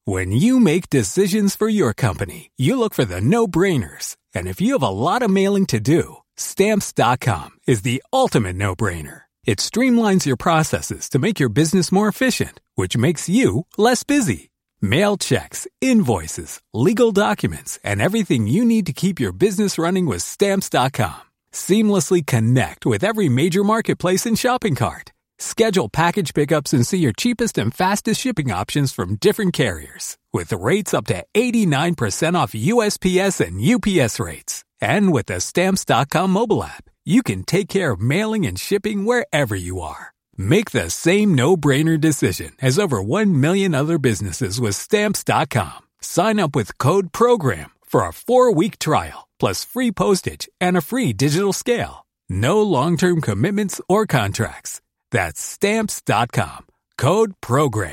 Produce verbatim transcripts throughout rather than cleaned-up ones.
When you make decisions for your company, you look for the no-brainers. And if you have a lot of mailing to do, Stamps dot com is the ultimate no-brainer. It streamlines your processes to make your business more efficient, which makes you less busy. Mail checks, invoices, legal documents, and everything you need to keep your business running with Stamps dot com. Seamlessly connect with every major marketplace and shopping cart. Schedule package pickups and see your cheapest and fastest shipping options from different carriers, with rates up to eighty-nine percent off U S P S and U P S rates. And with the Stamps dot com mobile app, you can take care of mailing and shipping wherever you are. Make the same no-brainer decision as over one million other businesses with Stamps dot com. Sign up with code PROGRAM for a four-week trial, plus free postage and a free digital scale. No long-term commitments or contracts. That's Stamps dot com. Code PROGRAM.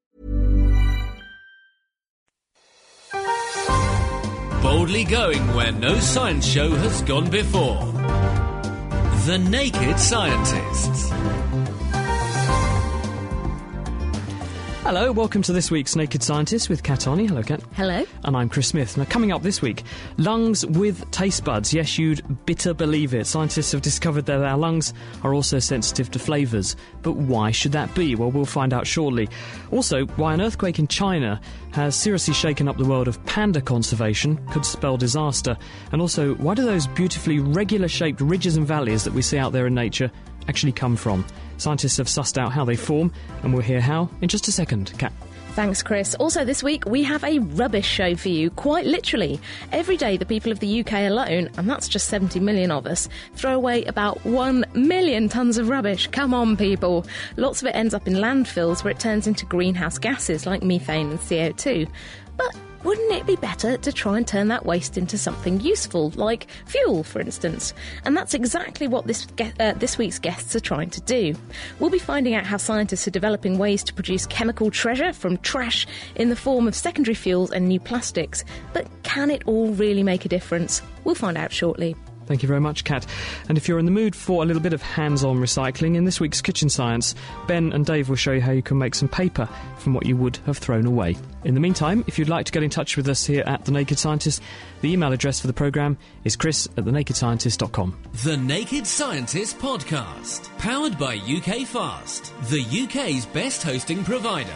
Boldly going where no science show has gone before. The Naked Scientists. Hello, welcome to this week's Naked Scientist with Kat Arney. Hello, Kat. Hello. And I'm Chris Smith. Now, coming up this week, lungs with taste buds. Yes, you'd bitter believe it. Scientists have discovered that our lungs are also sensitive to flavours. But why should that be? Well, we'll find out shortly. Also, why an earthquake in China has seriously shaken up the world of panda conservation, could spell disaster. And also, why do those beautifully regular-shaped ridges and valleys that we see out there in nature actually come from? Scientists have sussed out how they form, and we'll hear how in just a second. Kat. Thanks, Chris. Also this week, we have a rubbish show for you, quite literally. Every day, the people of the U K alone, and that's just seventy million of us, throw away about one million tonnes of rubbish. Come on, people. Lots of it ends up in landfills where it turns into greenhouse gases like methane and C O two. But wouldn't it be better to try and turn that waste into something useful, like fuel, for instance? And that's exactly what this ge- uh, this week's guests are trying to do. We'll be finding out how scientists are developing ways to produce chemical treasure from trash in the form of secondary fuels and new plastics. But can it all really make a difference? We'll find out shortly. Thank you very much, Kat. And if you're in the mood for a little bit of hands-on recycling, in this week's Kitchen Science, Ben and Dave will show you how you can make some paper from what you would have thrown away. In the meantime, if you'd like to get in touch with us here at The Naked Scientist, the email address for the programme is chris at the naked scientist dot com. The Naked Scientist Podcast, powered by U K Fast, the U K's best hosting provider.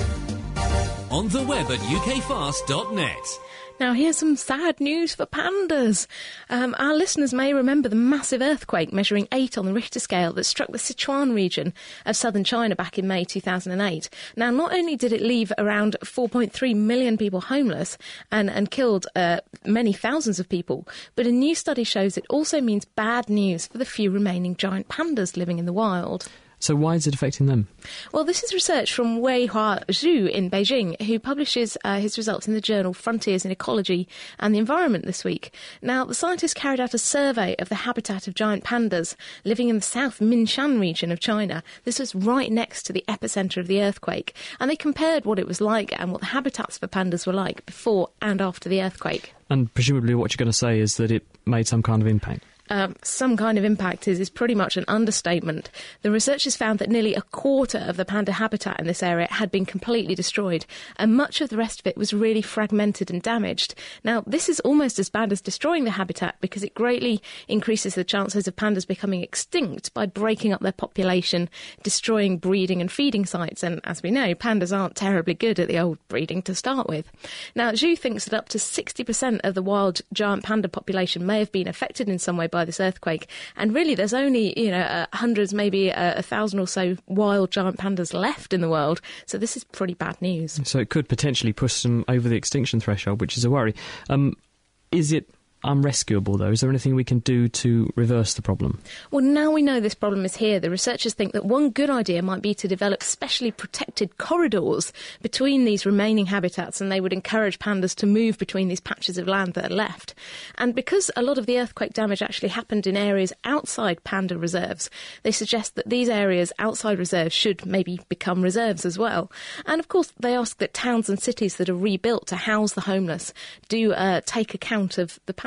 On the web at u k fast dot net. Now, here's some sad news for pandas. Um, our listeners may remember the massive earthquake measuring eight on the Richter scale that struck the Sichuan region of southern China back in May two thousand eight. Now, not only did it leave around four point three million people homeless and, and killed uh, many thousands of people, but a new study shows it also means bad news for the few remaining giant pandas living in the wild. So why is it affecting them? Well, this is research from Weihua Zhu in Beijing, who publishes uh, his results in the journal Frontiers in Ecology and the Environment this week. Now, the scientists carried out a survey of the habitat of giant pandas living in the South Minshan region of China. This was right next to the epicentre of the earthquake, and they compared what it was like and what the habitats for pandas were like before and after the earthquake. And presumably what you're going to say is that it made some kind of impact. Um, some kind of impact is, is pretty much an understatement. The researchers found that nearly a quarter of the panda habitat in this area had been completely destroyed, and much of the rest of it was really fragmented and damaged. Now, this is almost as bad as destroying the habitat because it greatly increases the chances of pandas becoming extinct by breaking up their population, destroying breeding and feeding sites, and as we know, pandas aren't terribly good at the old breeding to start with. Now, Zhu thinks that up to sixty percent of the wild giant panda population may have been affected in some way by by this earthquake, and really there's only you know uh, hundreds, maybe uh, a thousand or so wild giant pandas left in the world, so this is pretty bad news. So it could potentially push them over the extinction threshold, which is a worry. Um, is it unrescuable, though? Is there anything we can do to reverse the problem? Well, now we know this problem is here, the researchers think that one good idea might be to develop specially protected corridors between these remaining habitats, and they would encourage pandas to move between these patches of land that are left. And because a lot of the earthquake damage actually happened in areas outside panda reserves, they suggest that these areas outside reserves should maybe become reserves as well. And of course, they ask that towns and cities that are rebuilt to house the homeless do uh, take account of the panda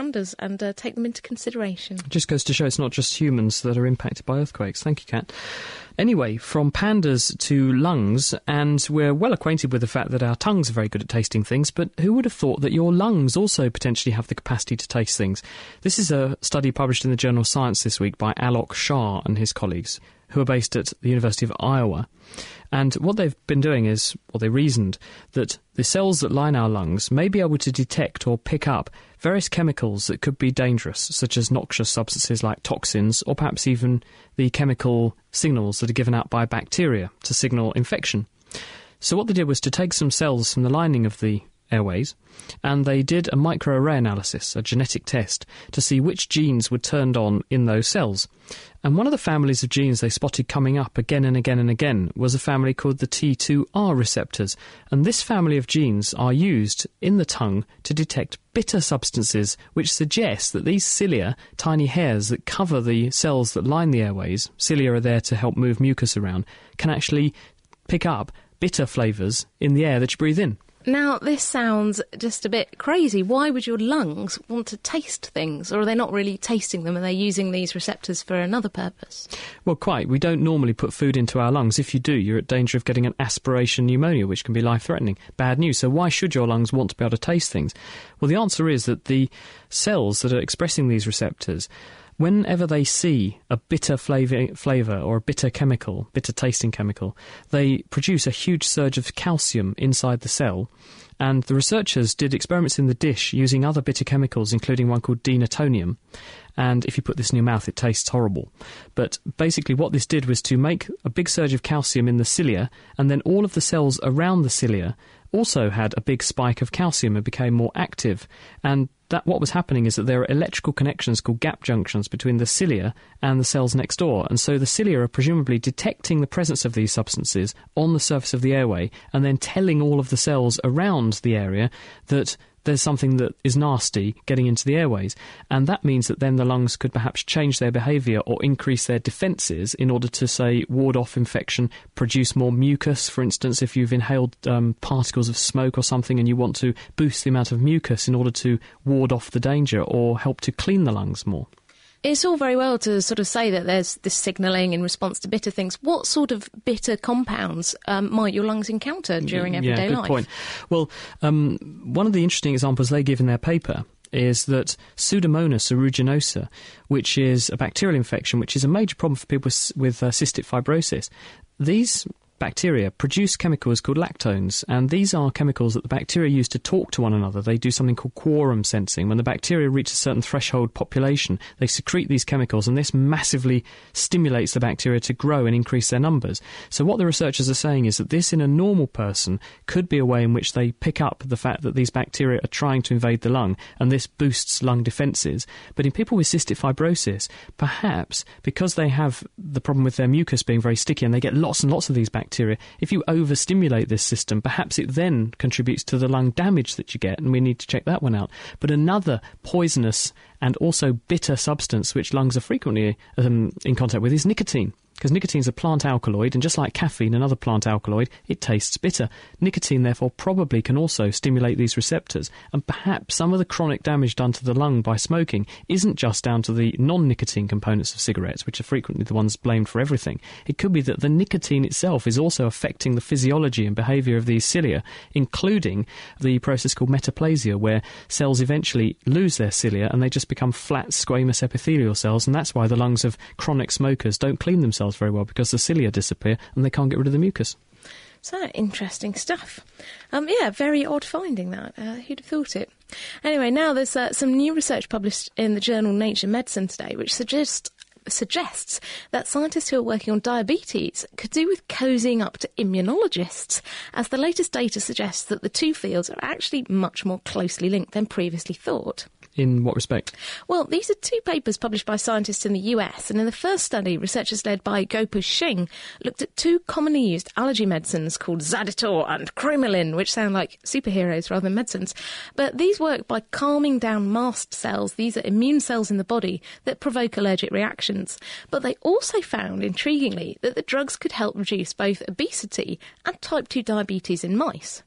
pandas and uh, take them into consideration. It just goes to show it's not just humans that are impacted by earthquakes. Thank you, Kat. Anyway, from pandas to lungs, and we're well acquainted with the fact that our tongues are very good at tasting things, but who would have thought that your lungs also potentially have the capacity to taste things? This is a study published in the journal Science this week by Alok Shah and his colleagues, who are based at the University of Iowa. And what they've been doing is, or they reasoned, that the cells that line our lungs may be able to detect or pick up various chemicals that could be dangerous, such as noxious substances like toxins, or perhaps even the chemical signals that are given out by bacteria to signal infection. So what they did was to take some cells from the lining of the airways, and they did a microarray analysis, a genetic test, to see which genes were turned on in those cells. And one of the families of genes they spotted coming up again and again and again was a family called the T two R receptors. And this family of genes are used in the tongue to detect bitter substances, which suggests that these cilia, tiny hairs that cover the cells that line the airways, cilia are there to help move mucus around, can actually pick up bitter flavours in the air that you breathe in. Now, this sounds just a bit crazy. Why would your lungs want to taste things? Or are they not really tasting them? Are they using these receptors for another purpose? Well, quite. We don't normally put food into our lungs. If you do, you're at danger of getting an aspiration pneumonia, which can be life-threatening. Bad news. So why should your lungs want to be able to taste things? Well, the answer is that the cells that are expressing these receptors, whenever they see a bitter flavour, flavour or a bitter chemical, bitter tasting chemical, they produce a huge surge of calcium inside the cell. And the researchers did experiments in the dish using other bitter chemicals, including one called denatonium. And if you put this in your mouth, it tastes horrible. But basically what this did was to make a big surge of calcium in the cilia, and then all of the cells around the cilia also had a big spike of calcium and became more active. And that what was happening is that there are electrical connections called gap junctions between the cilia and the cells next door. And so the cilia are presumably detecting the presence of these substances on the surface of the airway and then telling all of the cells around the area that there's something that is nasty getting into the airways. And that means that then the lungs could perhaps change their behaviour or increase their defences in order to, say, ward off infection, produce more mucus. For instance, if you've inhaled um, particles of smoke or something and you want to boost the amount of mucus in order to ward off the danger or help to clean the lungs more. It's all very well to sort of say that there's this signalling in response to bitter things. What sort of bitter compounds um, might your lungs encounter during everyday yeah, good life? Point. Well, um, one of the interesting examples they give in their paper is that Pseudomonas aeruginosa, which is a bacterial infection, which is a major problem for people with, with uh, cystic fibrosis, these bacteria produce chemicals called lactones, and these are chemicals that the bacteria use to talk to one another. They do something called quorum sensing. When the bacteria reach a certain threshold population, they secrete these chemicals, and this massively stimulates the bacteria to grow and increase their numbers. So what the researchers are saying is that this, in a normal person, could be a way in which they pick up the fact that these bacteria are trying to invade the lung, and this boosts lung defences. But in people with cystic fibrosis, perhaps because they have the problem with their mucus being very sticky and they get lots and lots of these bacteria, Bacteria. If you overstimulate this system, perhaps it then contributes to the lung damage that you get, and we need to check that one out. But another poisonous and also bitter substance which lungs are frequently um, in contact with is nicotine. Because nicotine is a plant alkaloid, and just like caffeine, another plant alkaloid, it tastes bitter. Nicotine, therefore, probably can also stimulate these receptors. And perhaps some of the chronic damage done to the lung by smoking isn't just down to the non-nicotine components of cigarettes, which are frequently the ones blamed for everything. It could be that the nicotine itself is also affecting the physiology and behaviour of these cilia, including the process called metaplasia, where cells eventually lose their cilia and they just become flat squamous epithelial cells, and that's why the lungs of chronic smokers don't clean themselves very well, because the cilia disappear and they can't get rid of the mucus. So interesting stuff. Um, yeah, very odd finding that. Uh, who'd have thought it? Anyway, now there's uh, some new research published in the journal Nature Medicine today, which suggests suggests that scientists who are working on diabetes could do with cozying up to immunologists, as the latest data suggests that the two fields are actually much more closely linked than previously thought. In what respect? Well, these are two papers published by scientists in the U S, and in the first study, researchers led by Gopu Singh looked at two commonly used allergy medicines called Zaditor and Cromolyn, which sound like superheroes rather than medicines. But these work by calming down mast cells. These are immune cells in the body that provoke allergic reactions. But they also found, intriguingly, that the drugs could help reduce both obesity and type two diabetes in mice.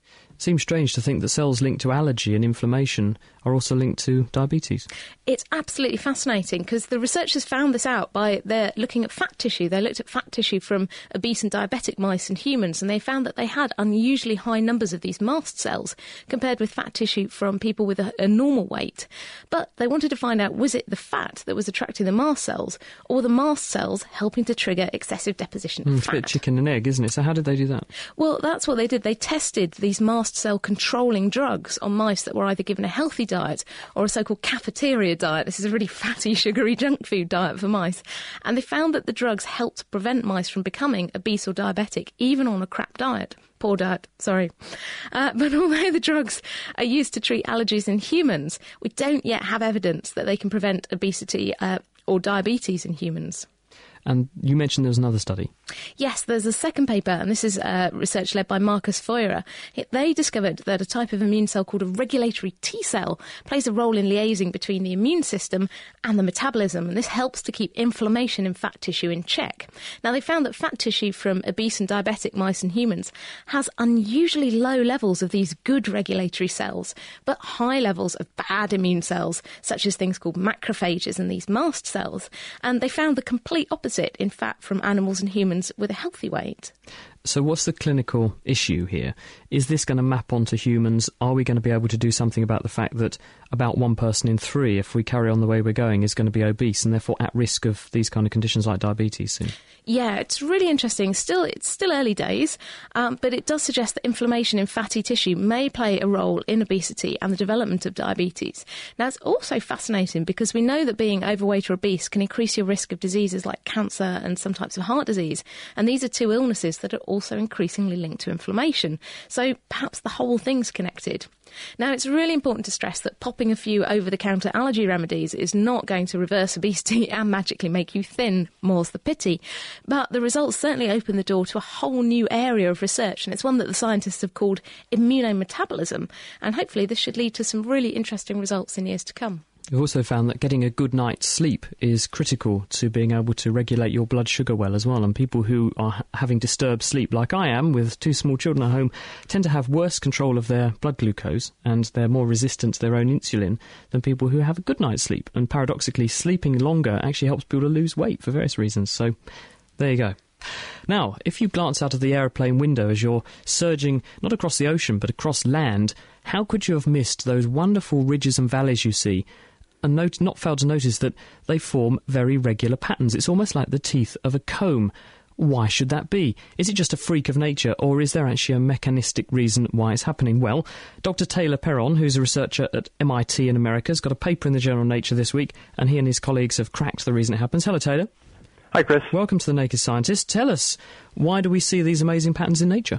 Seems strange to think that cells linked to allergy and inflammation are also linked to diabetes. It's absolutely fascinating because the researchers found this out by they're looking at fat tissue. They looked at fat tissue from obese and diabetic mice and humans, and they found that they had unusually high numbers of these mast cells compared with fat tissue from people with a, a normal weight. But they wanted to find out, was it the fat that was attracting the mast cells or the mast cells helping to trigger excessive deposition of mm, it's fat? a bit chicken and egg, isn't it? So how did they do that? Well, that's what they did. They tested these mast cell controlling drugs on mice that were either given a healthy diet or a so-called cafeteria diet. This is a really fatty, sugary junk food diet for mice. And they found that the drugs helped prevent mice from becoming obese or diabetic, even on a crap diet. Poor diet, sorry. Uh, but although the drugs are used to treat allergies in humans, we don't yet have evidence that they can prevent obesity uh, or diabetes in humans. And you mentioned there was another study. Yes, there's a second paper, and this is uh, research led by Marcus Feurer. It, they discovered that a type of immune cell called a regulatory T cell plays a role in liaising between the immune system and the metabolism, and this helps to keep inflammation in fat tissue in check. Now, they found that fat tissue from obese and diabetic mice and humans has unusually low levels of these good regulatory cells, but high levels of bad immune cells, such as things called macrophages and these mast cells. And they found the complete opposite in fat from animals and humans with a healthy weight. So what's the clinical issue here? Is this going to map onto humans? Are we going to be able to do something about the fact that about one person in three, if we carry on the way we're going, is going to be obese and therefore at risk of these kind of conditions like diabetes soon? Yeah, it's really interesting. Still, it's still early days, um, but it does suggest that inflammation in fatty tissue may play a role in obesity and the development of diabetes. Now, it's also fascinating because we know that being overweight or obese can increase your risk of diseases like cancer and some types of heart disease. And these are two illnesses that are also increasingly linked to inflammation. So perhaps the whole thing's connected. Now, it's really important to stress that popping a few over-the-counter allergy remedies is not going to reverse obesity and magically make you thin, more's the pity. But the results certainly open the door to a whole new area of research, and it's one that the scientists have called immunometabolism. And hopefully this should lead to some really interesting results in years to come. We've also found that getting a good night's sleep is critical to being able to regulate your blood sugar well as well. And people who are ha- having disturbed sleep, like I am, with two small children at home, tend to have worse control of their blood glucose and they're more resistant to their own insulin than people who have a good night's sleep. And paradoxically, sleeping longer actually helps people to lose weight for various reasons. So there you go. Now, if you glance out of the aeroplane window as you're surging not across the ocean but across land, how could you have missed those wonderful ridges and valleys you see and not, not failed to notice that they form very regular patterns? It's almost like the teeth of a comb. Why should that be? Is it just a freak of nature, or is there actually a mechanistic reason why it's happening? Well, Doctor Taylor Perron, who's a researcher at M I T in America, has got a paper in the journal Nature this week, and he and his colleagues have cracked the reason it happens. Hello, Taylor. Hi, Chris. Welcome to The Naked Scientist. Tell us, why do we see these amazing patterns in nature?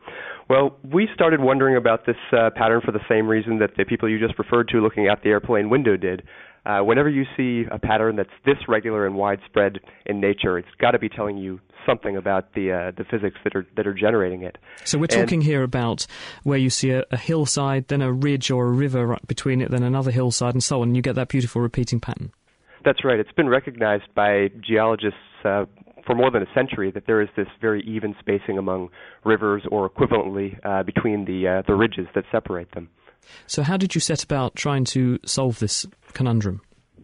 Well, we started wondering about this uh, pattern for the same reason that the people you just referred to looking out the airplane window did. Uh, whenever you see a pattern that's this regular and widespread in nature, it's got to be telling you something about the uh, the physics that are that are generating it. So we're and talking here about where you see a, a hillside, then a ridge or a river right between it, then another hillside, and so on, and you get that beautiful repeating pattern. That's right. It's been recognized by geologists uh, for more than a century that there is this very even spacing among rivers, or equivalently uh, between the uh, the ridges that separate them. So how did you set about trying to solve this conundrum?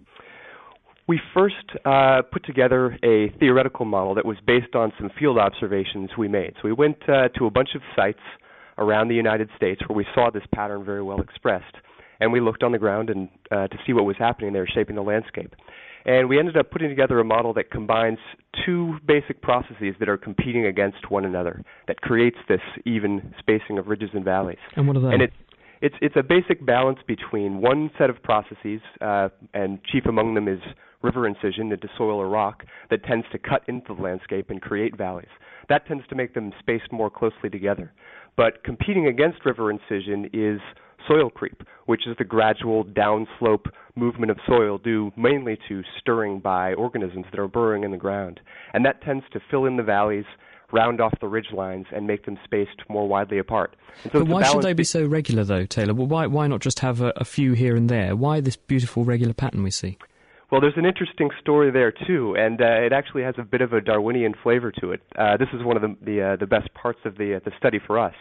We first uh, put together a theoretical model that was based on some field observations we made. So we went uh, to a bunch of sites around the United States where we saw this pattern very well expressed, and we looked on the ground and uh, to see what was happening there, shaping the landscape. And we ended up putting together a model that combines two basic processes that are competing against one another, that creates this even spacing of ridges and valleys. And what are they? And it, it's, it's a basic balance between one set of processes, uh, and chief among them is river incision into soil or rock, that tends to cut into the landscape and create valleys. That tends to make them spaced more closely together. But competing against river incision is soil creep, which is the gradual downslope movement of soil due mainly to stirring by organisms that are burrowing in the ground. And that tends to fill in the valleys, round off the ridge lines, and make them spaced more widely apart. And so but why should they be so regular, though, Taylor? Well, why, why not just have a, a few here and there? Why this beautiful regular pattern we see? Well, there's an interesting story there, too, and uh, it actually has a bit of a Darwinian flavor to it. Uh, this is one of the the, uh, the best parts of the, uh, the study for us.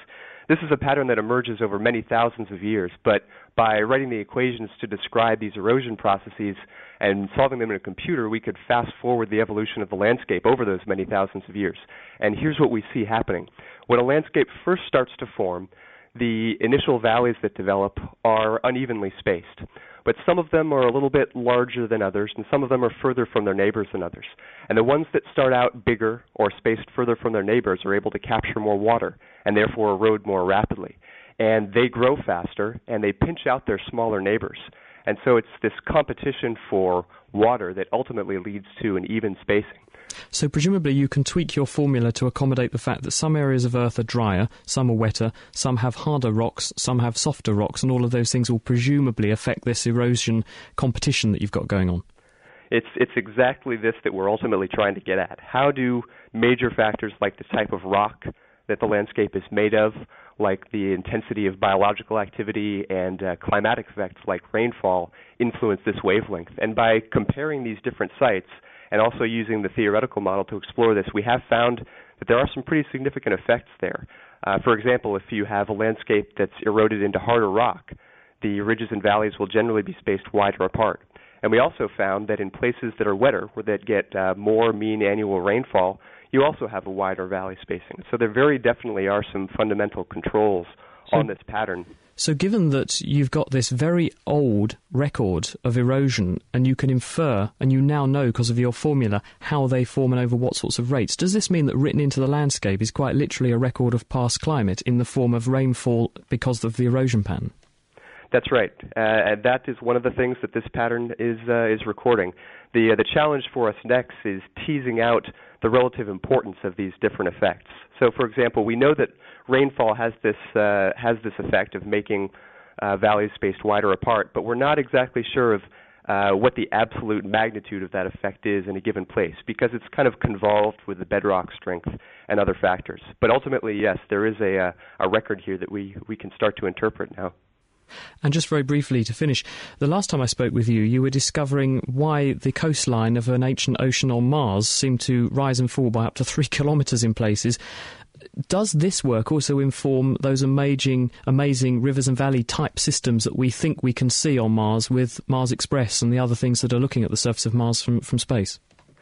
This is a pattern that emerges over many thousands of years, but by writing the equations to describe these erosion processes and solving them in a computer, we could fast forward the evolution of the landscape over those many thousands of years. And here's what we see happening. When a landscape first starts to form, the initial valleys that develop are unevenly spaced. But some of them are a little bit larger than others, and some of them are further from their neighbors than others. And the ones that start out bigger or spaced further from their neighbors are able to capture more water and therefore erode more rapidly. And they grow faster, and they pinch out their smaller neighbors. And so it's this competition for water that ultimately leads to an even spacing. So presumably you can tweak your formula to accommodate the fact that some areas of Earth are drier, some are wetter, some have harder rocks, some have softer rocks, and all of those things will presumably affect this erosion competition that you've got going on. It's it's exactly this that we're ultimately trying to get at. How do major factors like the type of rock that the landscape is made of, like the intensity of biological activity and uh, climatic effects like rainfall, influence this wavelength? And by comparing these different sites, and also using the theoretical model to explore this, we have found that there are some pretty significant effects there. Uh, for example, if you have a landscape that's eroded into harder rock, the ridges and valleys will generally be spaced wider apart. And we also found that in places that are wetter, where that get uh, more mean annual rainfall, you also have a wider valley spacing. So there very definitely are some fundamental controls so, on this pattern. So given that you've got this very old record of erosion, and you can infer, and you now know because of your formula, how they form and over what sorts of rates, does this mean that written into the landscape is quite literally a record of past climate in the form of rainfall because of the erosion pattern? That's right, uh, and that is one of the things that this pattern is uh, is recording. The uh, the challenge for us next is teasing out the relative importance of these different effects. So, for example, we know that rainfall has this uh, has this effect of making uh, valleys spaced wider apart, but we're not exactly sure of uh, what the absolute magnitude of that effect is in a given place, because it's kind of convolved with the bedrock strength and other factors. But ultimately, yes, there is a, a record here that we, we can start to interpret now. And just very briefly to finish, the last time I spoke with you, you were discovering why the coastline of an ancient ocean on Mars seemed to rise and fall by up to three kilometres in places. Does this work also inform those amazing, amazing rivers and valley type systems that we think we can see on Mars with Mars Express and the other things that are looking at the surface of Mars from, from space?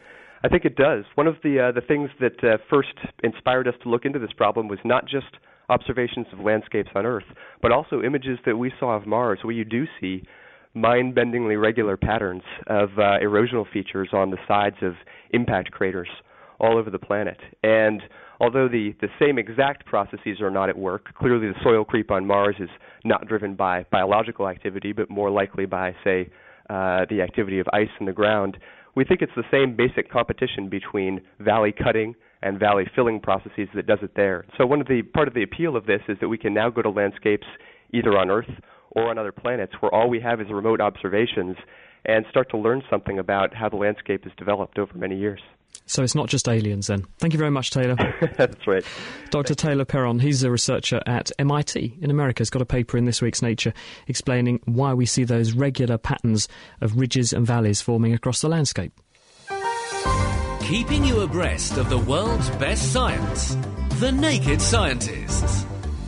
I think it does. One of the uh, the things that uh, first inspired us to look into this problem was not just observations of landscapes on Earth, but also images that we saw of Mars, where you do see mind-bendingly regular patterns of uh, erosional features on the sides of impact craters all over the planet. And although the, the same exact processes are not at work, clearly the soil creep on Mars is not driven by biological activity, but more likely by, say, uh, the activity of ice in the ground, we think it's the same basic competition between valley cutting and valley filling processes that does it there. So one of the part of the appeal of this is that we can now go to landscapes either on Earth or on other planets where all we have is remote observations and start to learn something about how the landscape has developed over many years. So it's not just aliens then. Thank you very much, Taylor. That's right. Doctor Taylor Perron, he's a researcher at M I T in America. He's got a paper in this week's Nature explaining why we see those regular patterns of ridges and valleys forming across the landscape. Keeping you abreast of the world's best science, The Naked Scientists.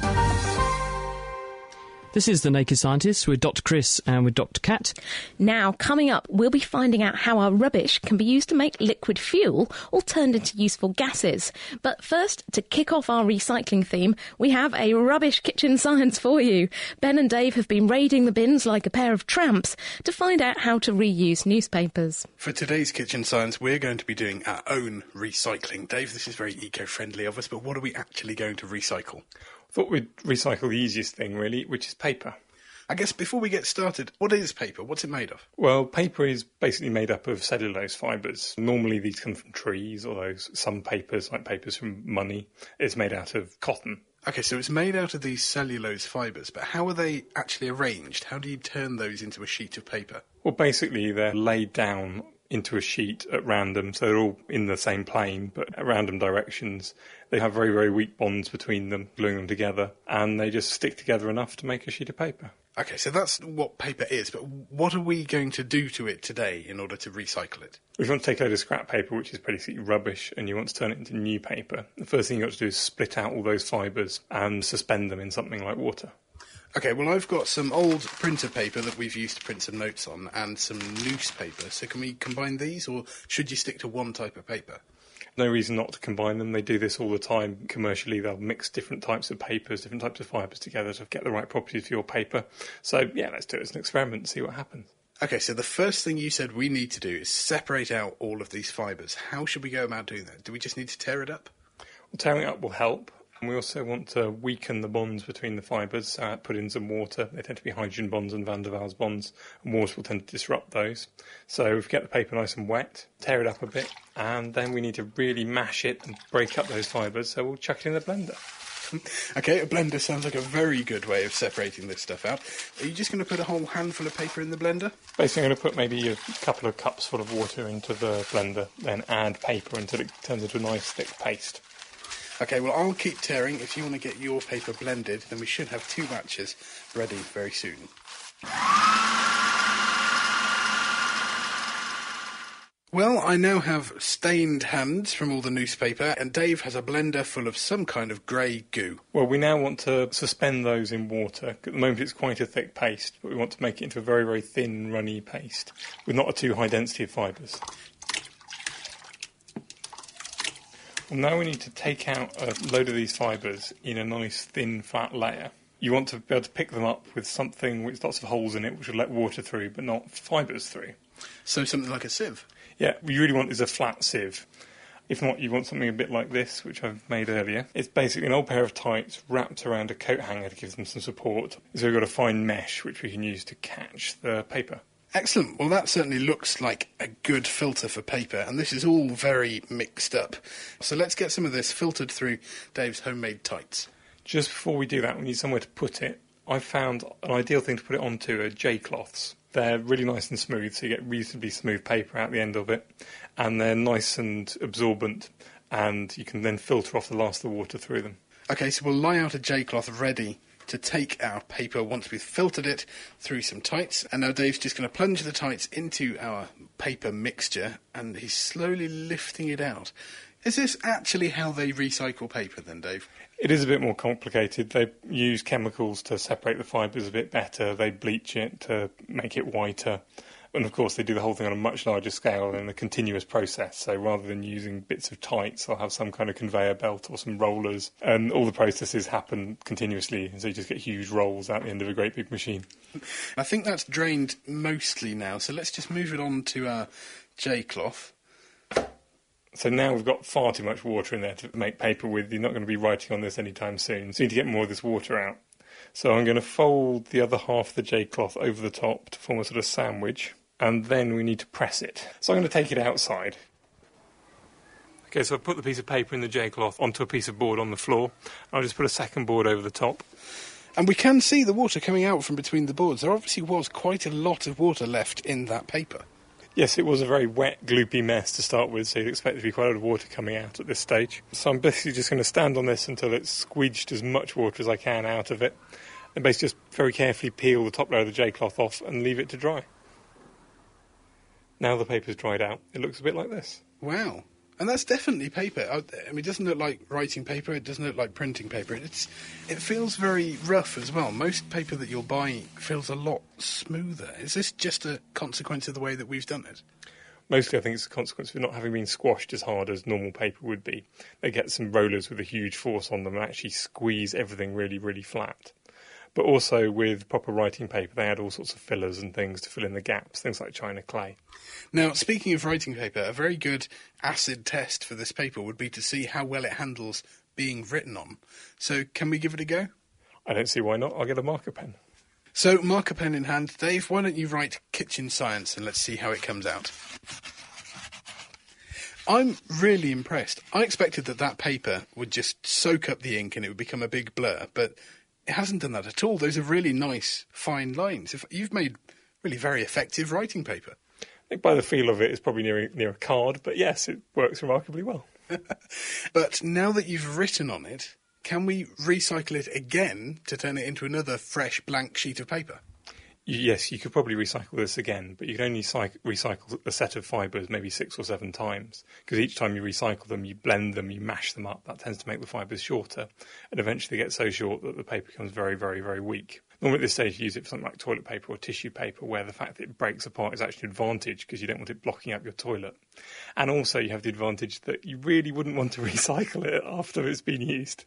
This is The Naked Scientists with Doctor Chris and with Doctor Kat. Now, coming up, we'll be finding out how our rubbish can be used to make liquid fuel or turned into useful gases. But first, to kick off our recycling theme, we have a rubbish kitchen science for you. Ben and Dave have been raiding the bins like a pair of tramps to find out how to reuse newspapers. For today's kitchen science, we're going to be doing our own recycling. Dave, this is very eco-friendly of us, but what are we actually going to recycle? Thought we'd recycle the easiest thing, really, which is paper. I guess before we get started, what is paper? What's it made of? Well, paper is basically made up of cellulose fibres. Normally these come from trees, although some papers, like papers from money, is made out of cotton. Okay, so it's made out of these cellulose fibres, but how are they actually arranged? How do you turn those into a sheet of paper? Well, basically they're laid down into a sheet at random, so they're all in the same plane, but at random directions. They have very, very weak bonds between them, gluing them together, and they just stick together enough to make a sheet of paper. Okay, so that's what paper is, but what are we going to do to it today in order to recycle it? If you want to take a load of scrap paper, which is basically rubbish, and you want to turn it into new paper, the first thing you've got to do is split out all those fibres and suspend them in something like water. Okay, well, I've got some old printer paper that we've used to print some notes on and some newspaper, so can we combine these, or should you stick to one type of paper? No reason not to combine them. They do this all the time commercially. They'll mix different types of papers, different types of fibres together to get the right properties for your paper. So, yeah, let's do it as an experiment and see what happens. Okay, so the first thing you said we need to do is separate out all of these fibres. How should we go about doing that? Do we just need to tear it up? Well, tearing it up will help. And we also want to weaken the bonds between the fibres, so put in some water. They tend to be hydrogen bonds and van der Waals bonds, and water will tend to disrupt those. So if we get the paper nice and wet, tear it up a bit, and then we need to really mash it and break up those fibres, so we'll chuck it in the blender. Okay, a blender sounds like a very good way of separating this stuff out. Are you just going to put a whole handful of paper in the blender? Basically, I'm going to put maybe a couple of cups full of water into the blender, then add paper until it turns into a nice thick paste. Okay, well, I'll keep tearing. If you want to get your paper blended, then we should have two batches ready very soon. Well, I now have stained hands from all the newspaper, and Dave has a blender full of some kind of grey goo. Well, we now want to suspend those in water. At the moment it's quite a thick paste, but we want to make it into a very, very thin, runny paste with not a too high density of fibres. Well, now we need to take out a load of these fibres in a nice thin flat layer. You want to be able to pick them up with something with lots of holes in it which will let water through but not fibres through. So something like a sieve? Yeah, what you really want is a flat sieve. If not, you want something a bit like this, which I've made earlier. It's basically an old pair of tights wrapped around a coat hanger to give them some support. So we've got a fine mesh which we can use to catch the paper. Excellent. Well, that certainly looks like a good filter for paper, and this is all very mixed up. So let's get some of this filtered through Dave's homemade tights. Just before we do that, we need somewhere to put it. I found an ideal thing to put it onto are J-cloths. They're really nice and smooth, so you get reasonably smooth paper out the end of it, and they're nice and absorbent, and you can then filter off the last of the water through them. Okay, so we'll lie out a J-cloth ready to take our paper once we've filtered it through some tights. And now Dave's just going to plunge the tights into our paper mixture, and he's slowly lifting it out. Is this actually how they recycle paper then, Dave? It is a bit more complicated. They use chemicals to separate the fibres a bit better. They bleach it to make it whiter. And of course they do the whole thing on a much larger scale in a continuous process. So rather than using bits of tights, they'll have some kind of conveyor belt or some rollers. And all the processes happen continuously. So you just get huge rolls out the end of a great big machine. I think that's drained mostly now. So let's just move it on to our J-cloth. So now we've got far too much water in there to make paper with. You're not going to be writing on this anytime soon. So you need to get more of this water out. So I'm going to fold the other half of the J-cloth over the top to form a sort of sandwich. And then we need to press it. So I'm going to take it outside. Okay, so I've put the piece of paper in the J-cloth onto a piece of board on the floor. I'll just put a second board over the top. And we can see the water coming out from between the boards. There obviously was quite a lot of water left in that paper. Yes, it was a very wet, gloopy mess to start with, so you'd expect there to be quite a lot of water coming out at this stage. So I'm basically just going to stand on this until it's squeeged as much water as I can out of it, and basically just very carefully peel the top layer of the J-cloth off and leave it to dry. Now the paper's dried out, it looks a bit like this. Wow. And that's definitely paper. I mean, it doesn't look like writing paper, it doesn't look like printing paper. It's, it feels very rough as well. Most paper that you'll buy feels a lot smoother. Is this just a consequence of the way that we've done it? Mostly I think it's a consequence of not having been squashed as hard as normal paper would be. They get some rollers with a huge force on them and actually squeeze everything really, really flat. But also with proper writing paper, they add all sorts of fillers and things to fill in the gaps, things like China clay. Now, speaking of writing paper, a very good acid test for this paper would be to see how well it handles being written on. So, can we give it a go? I don't see why not. I'll get a marker pen. So, marker pen in hand. Dave, why don't you write kitchen science and let's see how it comes out. I'm really impressed. I expected that that paper would just soak up the ink and it would become a big blur, but it hasn't done that at all. Those are really nice, fine lines. If you've made really very effective writing paper. I think by the feel of it, it's probably near, near a card, but yes, it works remarkably well. But now that you've written on it, can we recycle it again to turn it into another fresh blank sheet of paper? Yes, you could probably recycle this again, but you can only cyc- recycle a set of fibres maybe six or seven times, because each time you recycle them, you blend them, you mash them up. That tends to make the fibres shorter, and eventually they get so short that the paper becomes very, very, very weak. Normally at this stage you use it for something like toilet paper or tissue paper, where the fact that it breaks apart is actually an advantage because you don't want it blocking up your toilet. And also you have the advantage that you really wouldn't want to recycle it after it's been used.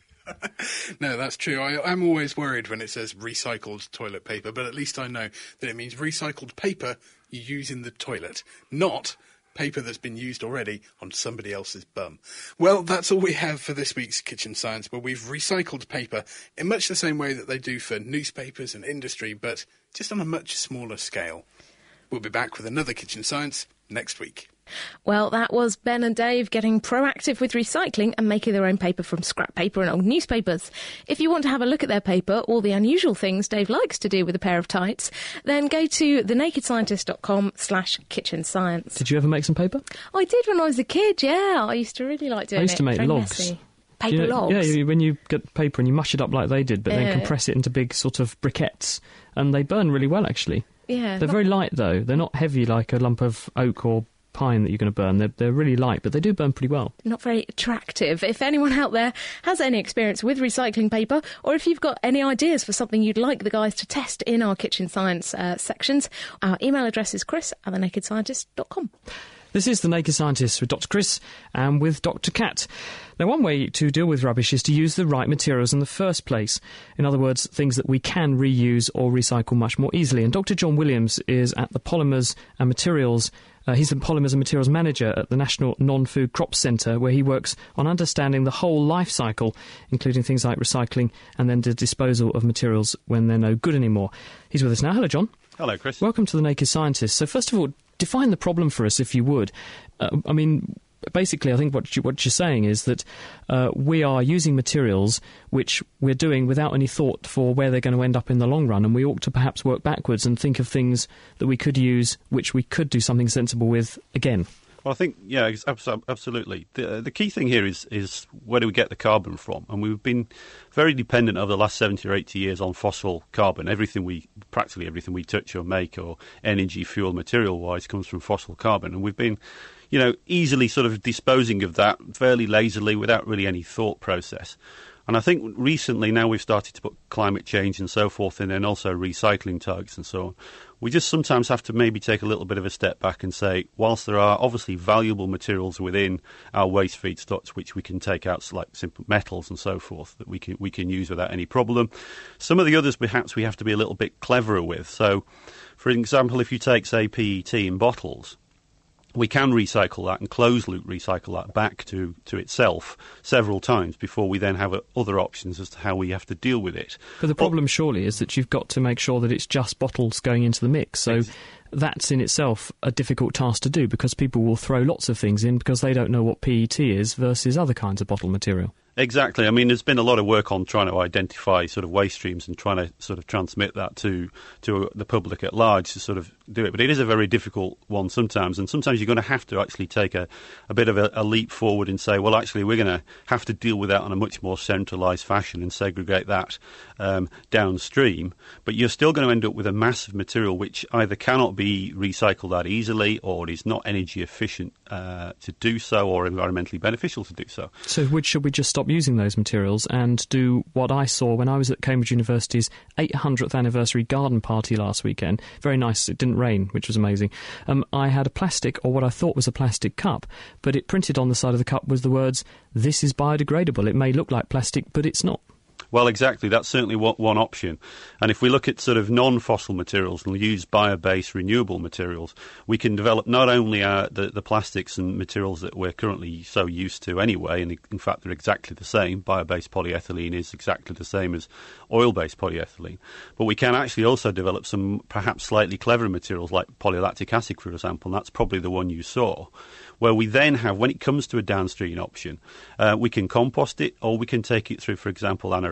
No, that's true. I, I'm always worried when it says recycled toilet paper, but at least I know that it means recycled paper you use in the toilet, not paper that's been used already on somebody else's bum. Well, that's all we have for this week's Kitchen Science, where we've recycled paper in much the same way that they do for newspapers and industry, but just on a much smaller scale. We'll be back with another Kitchen Science next week. Well, that was Ben and Dave getting proactive with recycling and making their own paper from scrap paper and old newspapers. If you want to have a look at their paper, all the unusual things Dave likes to do with a pair of tights, then go to thenakedscientist.com slash kitchen science. Did you ever make some paper? I did when I was a kid, yeah. I used to really like doing it. I used to make Very logs. messy. Paper You know, logs? Yeah, you- when you get paper and you mush it up like they did, but Yeah. then compress it into big sort of briquettes, and they burn really well, actually. Yeah. They're not- very light, though. They're not heavy like a lump of oak or pine that you're going to burn. They're, they're really light, but they do burn pretty well. Not very attractive. If anyone out there has any experience with recycling paper, or if you've got any ideas for something you'd like the guys to test in our kitchen science uh, sections, our email address is chris at the naked scientist dot com. This is The Naked Scientist with Doctor Chris and with Doctor Cat. Now, one way to deal with rubbish is to use the right materials in the first place. In other words, things that we can reuse or recycle much more easily. And Doctor John Williams is at the Polymers and Materials Uh, he's the Polymers and Materials Manager at the National Non-Food Crops Centre, where he works on understanding the whole life cycle, including things like recycling and then the disposal of materials when they're no good anymore. He's with us now. Hello, John. Hello, Chris. Welcome to The Naked Scientist. So first of all, define the problem for us, if you would. Uh, I mean, basically, I think what, you, what you're saying is that uh, we are using materials which we're doing without any thought for where they're going to end up in the long run, and we ought to perhaps work backwards and think of things that we could use, which we could do something sensible with again. Well, I think, yeah, ex- abso- absolutely. The, the key thing here is, is where do we get the carbon from? And we've been very dependent over the last seventy or eighty years on fossil carbon. Everything we, practically everything we touch or make or energy, fuel, material-wise comes from fossil carbon. And we've been, you know, easily sort of disposing of that fairly lazily without really any thought process. And I think recently now we've started to put climate change and so forth in, and also recycling targets and so on. We just sometimes have to maybe take a little bit of a step back and say, whilst there are obviously valuable materials within our waste feedstocks which we can take out, like simple metals and so forth, that we can we can use without any problem, some of the others perhaps we have to be a little bit cleverer with. So, for example, if you take, say, P E T in bottles, we can recycle that and closed-loop recycle that back to, to itself several times before we then have uh, other options as to how we have to deal with it. But the problem surely is that you've got to make sure that it's just bottles going into the mix. So that's in itself a difficult task to do, because people will throw lots of things in because they don't know what P E T is versus other kinds of bottle material. Exactly. I mean, there's been a lot of work on trying to identify sort of waste streams and trying to sort of transmit that to to the public at large to sort of do it. But it is a very difficult one sometimes, and sometimes you're going to have to actually take a, a bit of a, a leap forward and say, well, actually, we're going to have to deal with that in a much more centralised fashion and segregate that um, downstream. But you're still going to end up with a massive material which either cannot be recycled that easily, or it is not energy efficient uh, to do so, or environmentally beneficial to do so. So would, should we just stop using those materials and do what I saw when I was at Cambridge University's eight hundredth anniversary garden party last weekend? Very nice. It didn't rain, which was amazing. Um, I had a plastic, or what I thought was a plastic cup, but it printed on the side of the cup was the words, "This is biodegradable." It may look like plastic, but it's not. Well, exactly. That's certainly one option. And if we look at sort of non-fossil materials and use bio-based renewable materials, we can develop not only uh, the, the plastics and materials that we're currently so used to anyway, and in fact they're exactly the same. Bio-based polyethylene is exactly the same as oil-based polyethylene. But we can actually also develop some perhaps slightly cleverer materials like polylactic acid, for example, and that's probably the one you saw, where we then have, when it comes to a downstream option, uh, we can compost it, or we can take it through, for example, anaerobic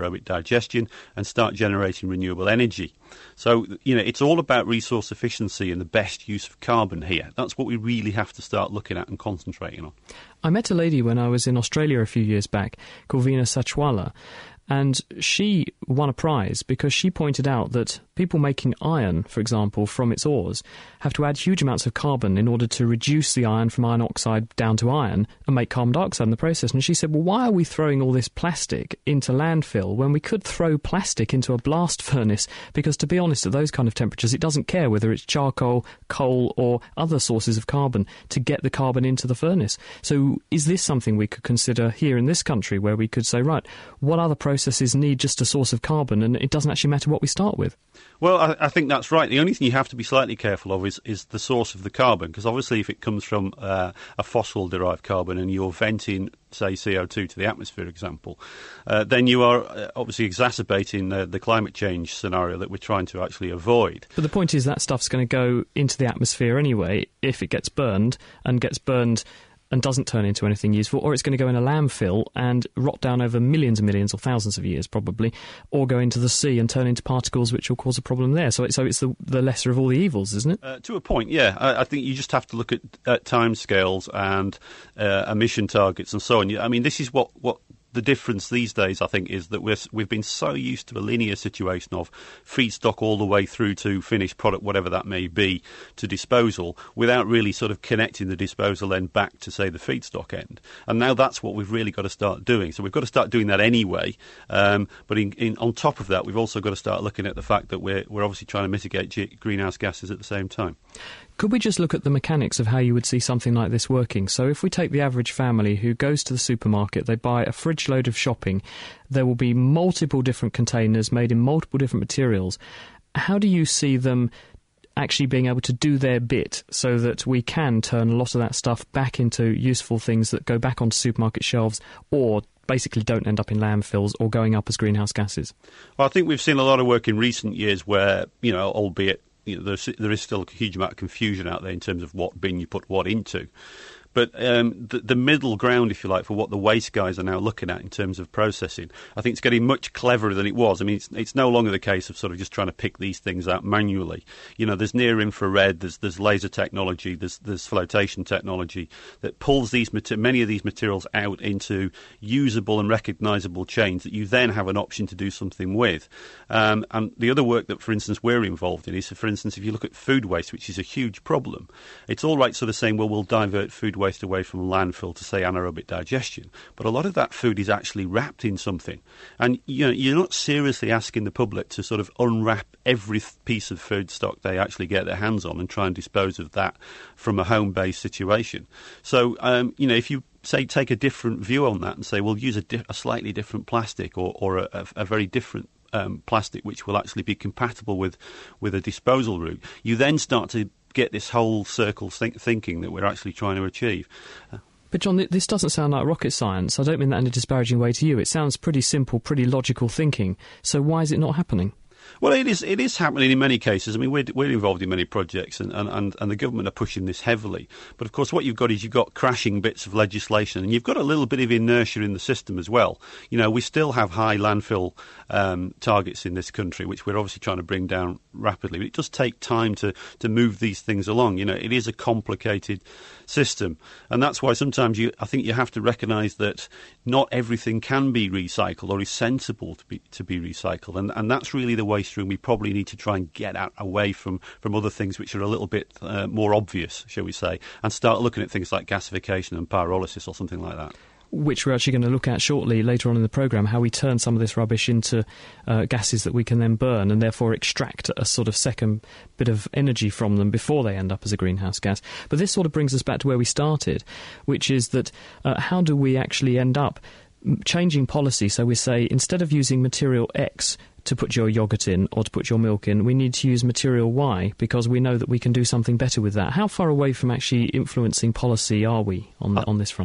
anaerobic digestion and start generating renewable energy. So, you know, it's all about resource efficiency and the best use of carbon here. That's what we really have to start looking at and concentrating on. I met a lady when I was in Australia a few years back called Veena Sachwala, and she won a prize because she pointed out that people making iron, for example, from its ores, have to add huge amounts of carbon in order to reduce the iron from iron oxide down to iron and make carbon dioxide in the process. And she said, well, why are we throwing all this plastic into landfill when we could throw plastic into a blast furnace? Because, to be honest, at those kind of temperatures, it doesn't care whether it's charcoal, coal or other sources of carbon to get the carbon into the furnace. So is this something we could consider here in this country, where we could say, right, what other processes need just a source of carbon, and it doesn't actually matter what we start with? Well, I, I think that's right. The only thing you have to be slightly careful of is, is the source of the carbon, because obviously if it comes from uh, a fossil-derived carbon and you're venting, say, C O two to the atmosphere, for example, uh, then you are uh, obviously exacerbating uh, the climate change scenario that we're trying to actually avoid. But the point is that stuff's going to go into the atmosphere anyway if it gets burned, and gets burned and doesn't turn into anything useful, or it's going to go in a landfill and rot down over millions and millions or thousands of years probably, or go into the sea and turn into particles which will cause a problem there. So, it, so it's the, the lesser of all the evils, isn't it? Uh, to a point, yeah. I, I think you just have to look at, at timescales and uh, emission targets and so on. I mean, this is what, what the difference these days, I think, is that we're, we've been so used to a linear situation of feedstock all the way through to finished product, whatever that may be, to disposal, without really sort of connecting the disposal end back to, say, the feedstock end. And now that's what we've really got to start doing. So we've got to start doing that anyway. Um, but in, in, on top of that, we've also got to start looking at the fact that we're, we're obviously trying to mitigate g- greenhouse gases at the same time. Could we just look at the mechanics of how you would see something like this working? So if we take the average family who goes to the supermarket, they buy a fridge load of shopping, there will be multiple different containers made in multiple different materials. How do you see them actually being able to do their bit so that we can turn a lot of that stuff back into useful things that go back onto supermarket shelves, or basically don't end up in landfills or going up as greenhouse gases? Well, I think we've seen a lot of work in recent years where, you know, albeit You know, there's, there is still a huge amount of confusion out there in terms of what bin you put what into. But um, the, the middle ground, if you like, for what the waste guys are now looking at in terms of processing, I think it's getting much cleverer than it was. I mean, it's, it's no longer the case of sort of just trying to pick these things out manually. You know, there's near infrared, there's there's laser technology, there's there's flotation technology that pulls these many of these materials out into usable and recognisable chains that you then have an option to do something with. Um, and the other work that, for instance, we're involved in is, for instance, if you look at food waste, which is a huge problem, it's all right sort of saying, well, we'll divert food waste away from landfill to, say, anaerobic digestion, but a lot of that food is actually wrapped in something, and you know, you're not seriously asking the public to sort of unwrap every piece of food stock they actually get their hands on and try and dispose of that from a home-based situation. So um, you know, if you say take a different view on that and say, well, use a, di- a slightly different plastic, or, or a, a, a very different um, plastic which will actually be compatible with with a disposal route, you then start to get this whole circle think- thinking that we're actually trying to achieve. Uh, But John, this doesn't sound like rocket science. I don't mean that in a disparaging way to you. It sounds pretty simple, pretty logical thinking. So why is it not happening? Well, it is it is happening in many cases. I mean, we're, we're involved in many projects, and, and, and the government are pushing this heavily. But, of course, what you've got is you've got crashing bits of legislation, and you've got a little bit of inertia in the system as well. You know, we still have high landfill um, targets in this country, which we're obviously trying to bring down rapidly. But it does take time to, to move these things along. You know, it is a complicated system, and that's why sometimes you I think you have to recognise that not everything can be recycled or is sensible to be to be recycled, and and that's really the way through. We probably need to try and get out away from from other things which are a little bit uh, more obvious, shall we say, and start looking at things like gasification and pyrolysis or something like that. Which we're actually going to look at shortly later on in the programme, how we turn some of this rubbish into uh, gases that we can then burn and therefore extract a sort of second bit of energy from them before they end up as a greenhouse gas. But this sort of brings us back to where we started, which is that uh, how do we actually end up changing policy? So we say, instead of using material X to put your yoghurt in or to put your milk in, we need to use material Y because we know that we can do something better with that. How far away from actually influencing policy are we on, the, on this front?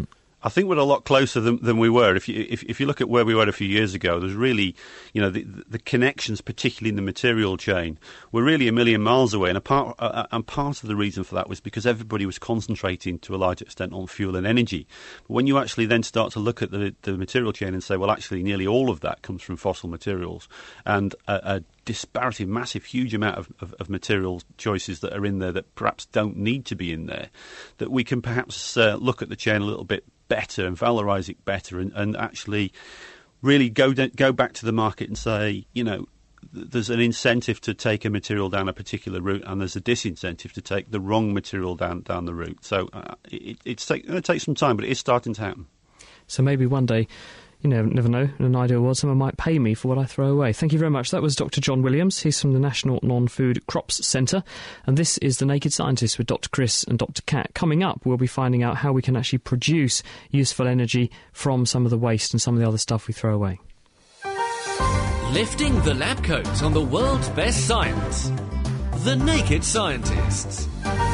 I think we're a lot closer than, than we were. If you if, if you look at where we were a few years ago, there's really, you know, the, the connections, particularly in the material chain, were really a million miles away. And a part uh, and part of the reason for that was because everybody was concentrating to a large extent on fuel and energy. But when you actually then start to look at the, the material chain and say, well, actually, nearly all of that comes from fossil materials, and a, a disparity, massive, huge amount of, of, of material choices that are in there that perhaps don't need to be in there, that we can perhaps uh, look at the chain a little bit better and valorise it better, and, and actually really go go back to the market and say, you know, th- there's an incentive to take a material down a particular route, and there's a disincentive to take the wrong material down down the route. So uh, it, it's take, going to take some time, but it is starting to happen. So maybe one day, you know, never know, in an ideal world, someone might pay me for what I throw away. Thank you very much. That was Doctor John Williams. He's from the National Non-Food Crops Centre. And this is The Naked Scientist with Doctor Chris and Doctor Kat. Coming up, we'll be finding out how we can actually produce useful energy from some of the waste and some of the other stuff we throw away. Lifting the lab coat on the world's best science. The Naked Scientists.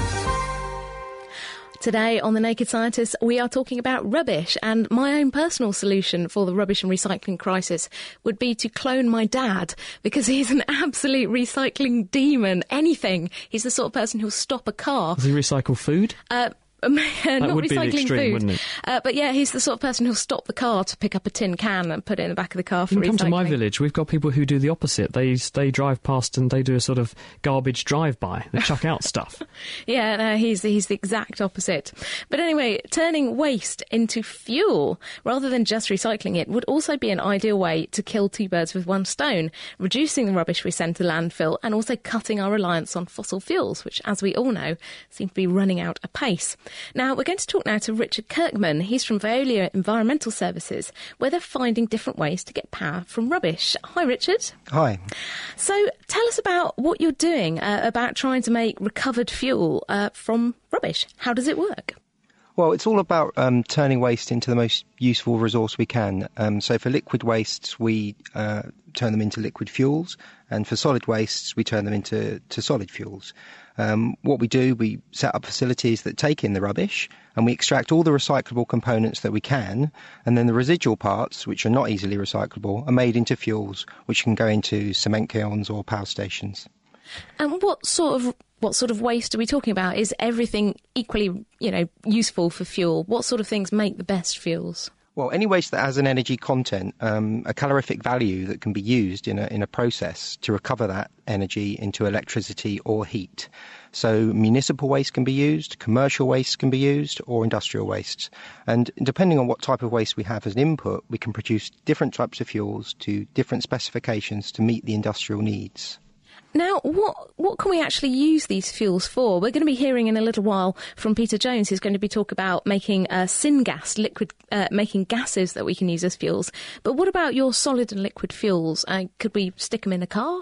Today on The Naked Scientists, we are talking about rubbish, and my own personal solution for the rubbish and recycling crisis would be to clone my dad, because he's an absolute recycling demon. Anything. He's the sort of person who'll stop a car. Does he recycle food? Uh, not would be the recycling extreme, food, wouldn't it? Uh, but yeah, he's the sort of person who'll stop the car to pick up a tin can and put it in the back of the car for you can recycling. come to my village. We've got people who do the opposite. They they drive past and they do a sort of garbage drive-by. They chuck out stuff. Yeah, no, he's he's the exact opposite. But anyway, turning waste into fuel rather than just recycling it would also be an ideal way to kill two birds with one stone, reducing the rubbish we send to landfill and also cutting our reliance on fossil fuels, which, as we all know, seem to be running out apace. Now, we're going to talk now to Richard Kirkman. He's from Veolia Environmental Services, where they're finding different ways to get power from rubbish. Hi, Richard. Hi. So tell us about what you're doing uh, about trying to make recovered fuel uh, from rubbish. How does it work? Well, it's all about um, turning waste into the most useful resource we can. Um, so for liquid wastes, we uh, turn them into liquid fuels, and for solid wastes, we turn them into to solid fuels. Um, what we do, we set up facilities that take in the rubbish, and we extract all the recyclable components that we can, and then the residual parts, which are not easily recyclable, are made into fuels, which can go into cement kilns or power stations. And what sort of what sort of waste are we talking about? Is everything equally, you know, useful for fuel? What sort of things make the best fuels? Well, any waste that has an energy content, um, a calorific value that can be used in a in a process to recover that energy into electricity or heat. So municipal waste can be used, commercial waste can be used, or industrial wastes. And depending on what type of waste we have as an input, we can produce different types of fuels to different specifications to meet the industrial needs. Now, what what can we actually use these fuels for? We're going to be hearing in a little while from Peter Jones, who's going to be talking about making uh, syngas, liquid, uh, making gases that we can use as fuels. But what about your solid and liquid fuels? Uh, could we stick them in a car?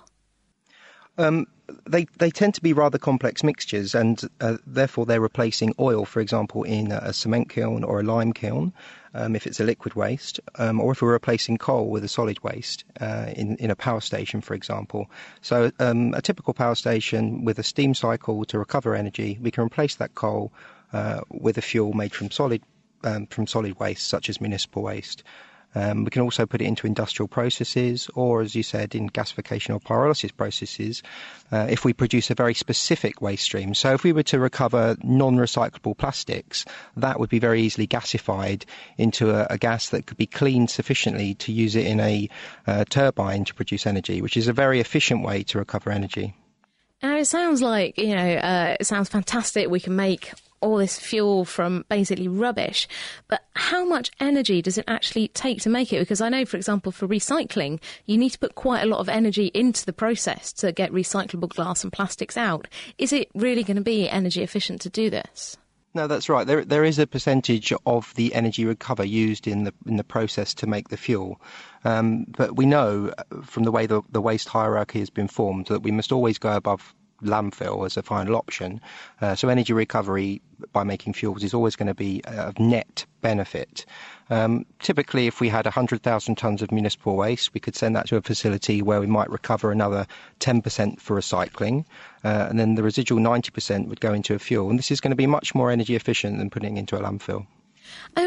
Um, they they tend to be rather complex mixtures, and uh, therefore they're replacing oil, for example, in a cement kiln or a lime kiln, um, if it's a liquid waste, um, or if we're replacing coal with a solid waste uh, in, in a power station, for example. So um, a typical power station with a steam cycle to recover energy, we can replace that coal uh, with a fuel made from solid um, from solid waste, such as municipal waste. Um, we can also put it into industrial processes, or, as you said, in gasification or pyrolysis processes, uh, if we produce a very specific waste stream. So if we were to recover non-recyclable plastics, that would be very easily gasified into a, a gas that could be cleaned sufficiently to use it in a uh, turbine to produce energy, which is a very efficient way to recover energy. Now, it sounds like, you know, uh, it sounds fantastic. We can make all this fuel from basically rubbish, but how much energy does it actually take to make it? Because I know, for example, for recycling, you need to put quite a lot of energy into the process to get recyclable glass and plastics out. Is it really going to be energy efficient to do this? No, that's right. There, there is a percentage of the energy recover used in the in the process to make the fuel. Um, but we know from the way the, the waste hierarchy has been formed that we must always go above landfill as a final option. Uh, so energy recovery by making fuels is always going to be of net benefit. Um, typically, if we had one hundred thousand tonnes of municipal waste, we could send that to a facility where we might recover another ten percent for recycling, uh, and then the residual ninety percent would go into a fuel. And this is going to be much more energy efficient than putting it into a landfill. Um,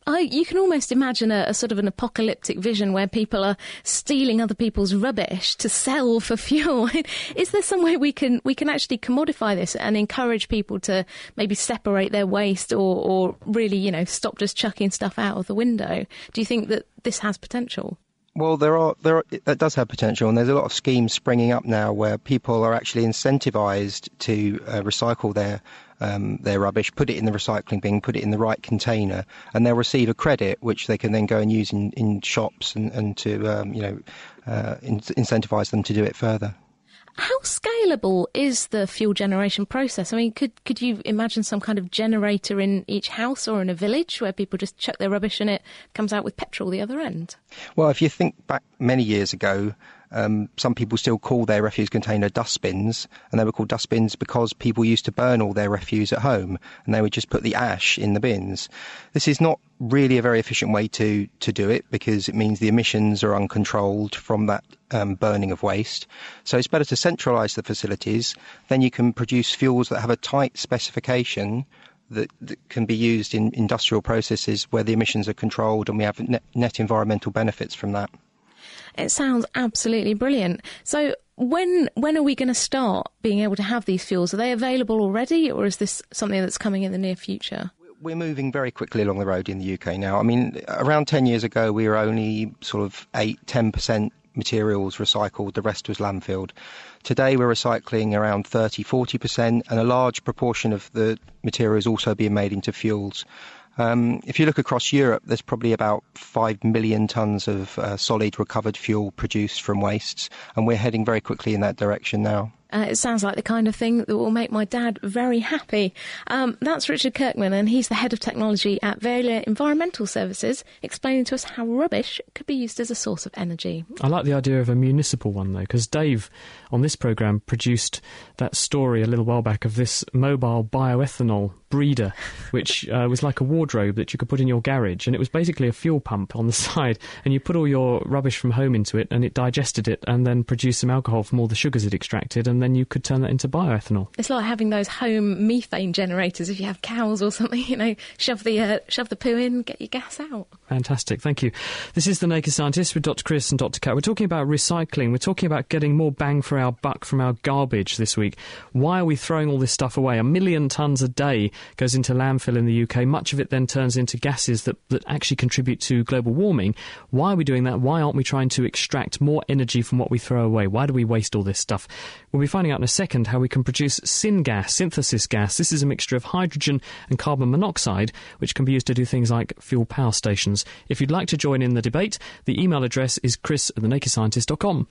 I, you can almost imagine a, a sort of an apocalyptic vision where people are stealing other people's rubbish to sell for fuel. Is there some way we can we can actually commodify this and encourage people to maybe separate their waste or, or really, you know, stop just chucking stuff out of the window? Do you think that this has potential? Well, there are there are, that does have potential, and there's a lot of schemes springing up now where people are actually incentivised to uh, recycle their um, their rubbish, put it in the recycling bin, put it in the right container, and they'll receive a credit which they can then go and use in, in shops and, and to um, you know uh, in, incentivise them to do it further. How scalable is the fuel generation process? I mean, could could you imagine some kind of generator in each house or in a village where people just chuck their rubbish and it comes out with petrol the other end? Well, if you think back many years ago, um, some people still call their refuse container dustbins, and they were called dustbins because people used to burn all their refuse at home, and they would just put the ash in the bins. This is not really a very efficient way to, to do it, because it means the emissions are uncontrolled from that um, burning of waste. So it's better to centralise the facilities. Then you can produce fuels that have a tight specification that, that can be used in industrial processes where the emissions are controlled, and we have net, net environmental benefits from that. It sounds absolutely brilliant. So when when are we going to start being able to have these fuels? Are they available already, or is this something that's coming in the near future? We're moving very quickly along the road in the U K now. I mean, around ten years ago, we were only sort of eight, ten percent materials recycled. The rest was landfilled. Today, we're recycling around thirty, forty percent, and a large proportion of the material is also being made into fuels. Um, if you look across Europe, there's probably about five million tonnes of uh, solid recovered fuel produced from wastes, and we're heading very quickly in that direction now. Uh, it sounds like the kind of thing that will make my dad very happy. Um, that's Richard Kirkman, and he's the head of technology at Veolia Environmental Services, explaining to us how rubbish could be used as a source of energy. I like the idea of a municipal one, though, because Dave, on this programme, produced that story a little while back of this mobile bioethanol breeder, which uh, was like a wardrobe that you could put in your garage, and it was basically a fuel pump on the side, and you put all your rubbish from home into it, and it digested it, and then produced some alcohol from all the sugars it extracted, and then you could turn that into bioethanol. It's like having those home methane generators if you have cows or something, you know, shove the uh, shove the poo in, get your gas out. Fantastic, thank you. This is The Naked Scientist with Doctor Chris and Doctor Kat. We're talking about recycling. We're talking about getting more bang for our buck from our garbage this week. Why are we throwing all this stuff away? A million tonnes a day goes into landfill in the U K. Much of it then turns into gases that, that actually contribute to global warming. Why are we doing that? Why aren't we trying to extract more energy from what we throw away? Why do we waste all this stuff? We'll be finding out in a second how we can produce syngas, synthesis gas. This is a mixture of hydrogen and carbon monoxide, which can be used to do things like fuel power stations. If you'd like to join in the debate, the email address is chris at the naked scientist dot com.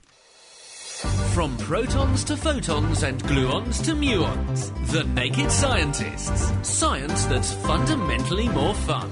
From protons to photons and gluons to muons, The Naked Scientists. Science that's fundamentally more fun.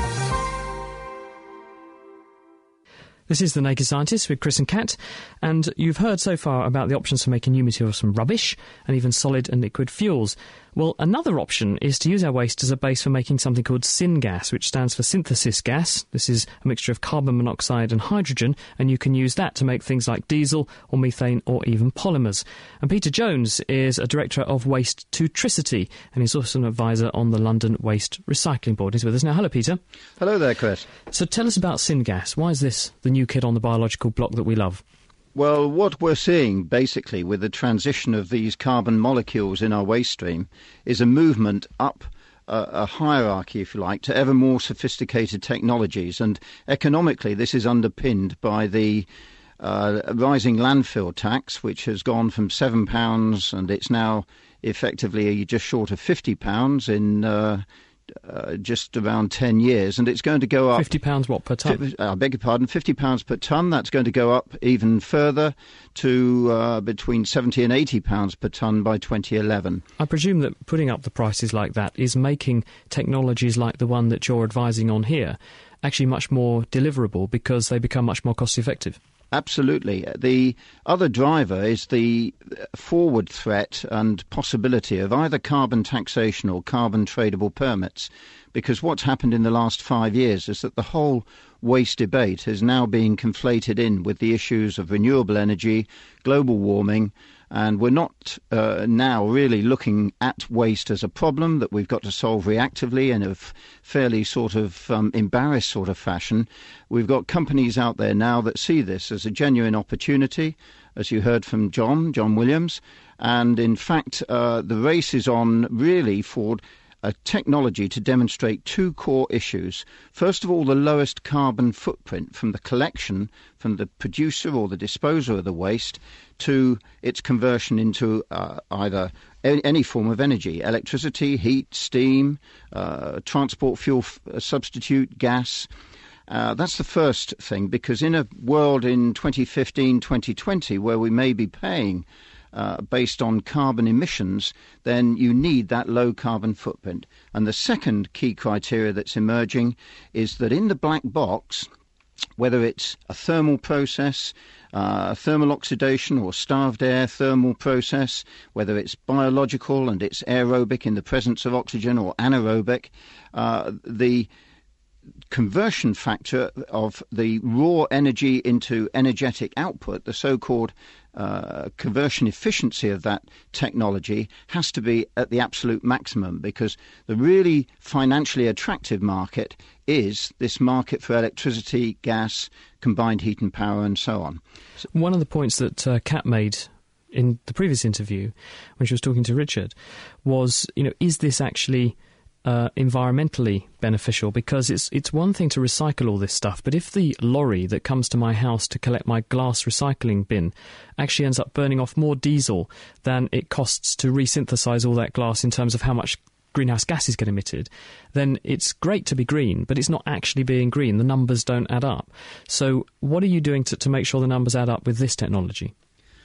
This is The Naked Scientist with Chris and Kat, and you've heard so far about the options for making new materials from rubbish and even solid and liquid fuels. Well, another option is to use our waste as a base for making something called syngas, which stands for synthesis gas. This is a mixture of carbon monoxide and hydrogen, and you can use that to make things like diesel or methane or even polymers. And Peter Jones is a director of Waste to Tricity, and he's also an advisor on the London Waste Recycling Board. He's with us now. Hello, Peter. Hello there, Chris. So tell us about syngas. Why is this the new kid on the biological block that we love? Well, what we're seeing, basically, with the transition of these carbon molecules in our waste stream is a movement up a, a hierarchy, if you like, to ever more sophisticated technologies. And economically, this is underpinned by the uh, rising landfill tax, which has gone from seven pounds and it's now effectively just short of fifty pounds in uh Uh, just around ten years, and it's going to go up. fifty pounds what per tonne? I beg your pardon, fifty pounds per tonne. That's going to go up even further to uh, between seventy and eighty pounds per tonne by twenty eleven. I presume that putting up the prices like that is making technologies like the one that you're advising on here actually much more deliverable because they become much more cost effective. Absolutely. The other driver is the forward threat and possibility of either carbon taxation or carbon tradable permits, because what's happened in the last five years is that the whole waste debate is now being conflated in with the issues of renewable energy, global warming, And we're not uh, now really looking at waste as a problem that we've got to solve reactively in a f- fairly sort of um, embarrassed sort of fashion. We've got companies out there now that see this as a genuine opportunity, as you heard from John, John Williams. And in fact, uh, the race is on really for a technology to demonstrate two core issues. First of all, the lowest carbon footprint from the collection, from the producer or the disposer of the waste, to its conversion into uh, either any, any form of energy, electricity, heat, steam, uh, transport fuel f- substitute, gas. Uh, that's the first thing, because in a world in twenty fifteen, twenty twenty, where we may be paying Uh, based on carbon emissions, then you need that low carbon footprint. And the second key criteria that's emerging is that in the black box, whether it's a thermal process, uh, thermal oxidation or starved air thermal process, whether it's biological and it's aerobic in the presence of oxygen or anaerobic, uh, the conversion factor of the raw energy into energetic output, the so-called uh, conversion efficiency of that technology, has to be at the absolute maximum, because the really financially attractive market is this market for electricity, gas, combined heat and power, and so on. So, one of the points that uh, Kat made in the previous interview when she was talking to Richard was, you know, is this actually Uh, environmentally beneficial? Because it's it's one thing to recycle all this stuff, but if the lorry that comes to my house to collect my glass recycling bin actually ends up burning off more diesel than it costs to resynthesize all that glass in terms of how much greenhouse gases get emitted, then it's great to be green, but it's not actually being green. The numbers don't add up. So what are you doing to, to make sure the numbers add up with this technology?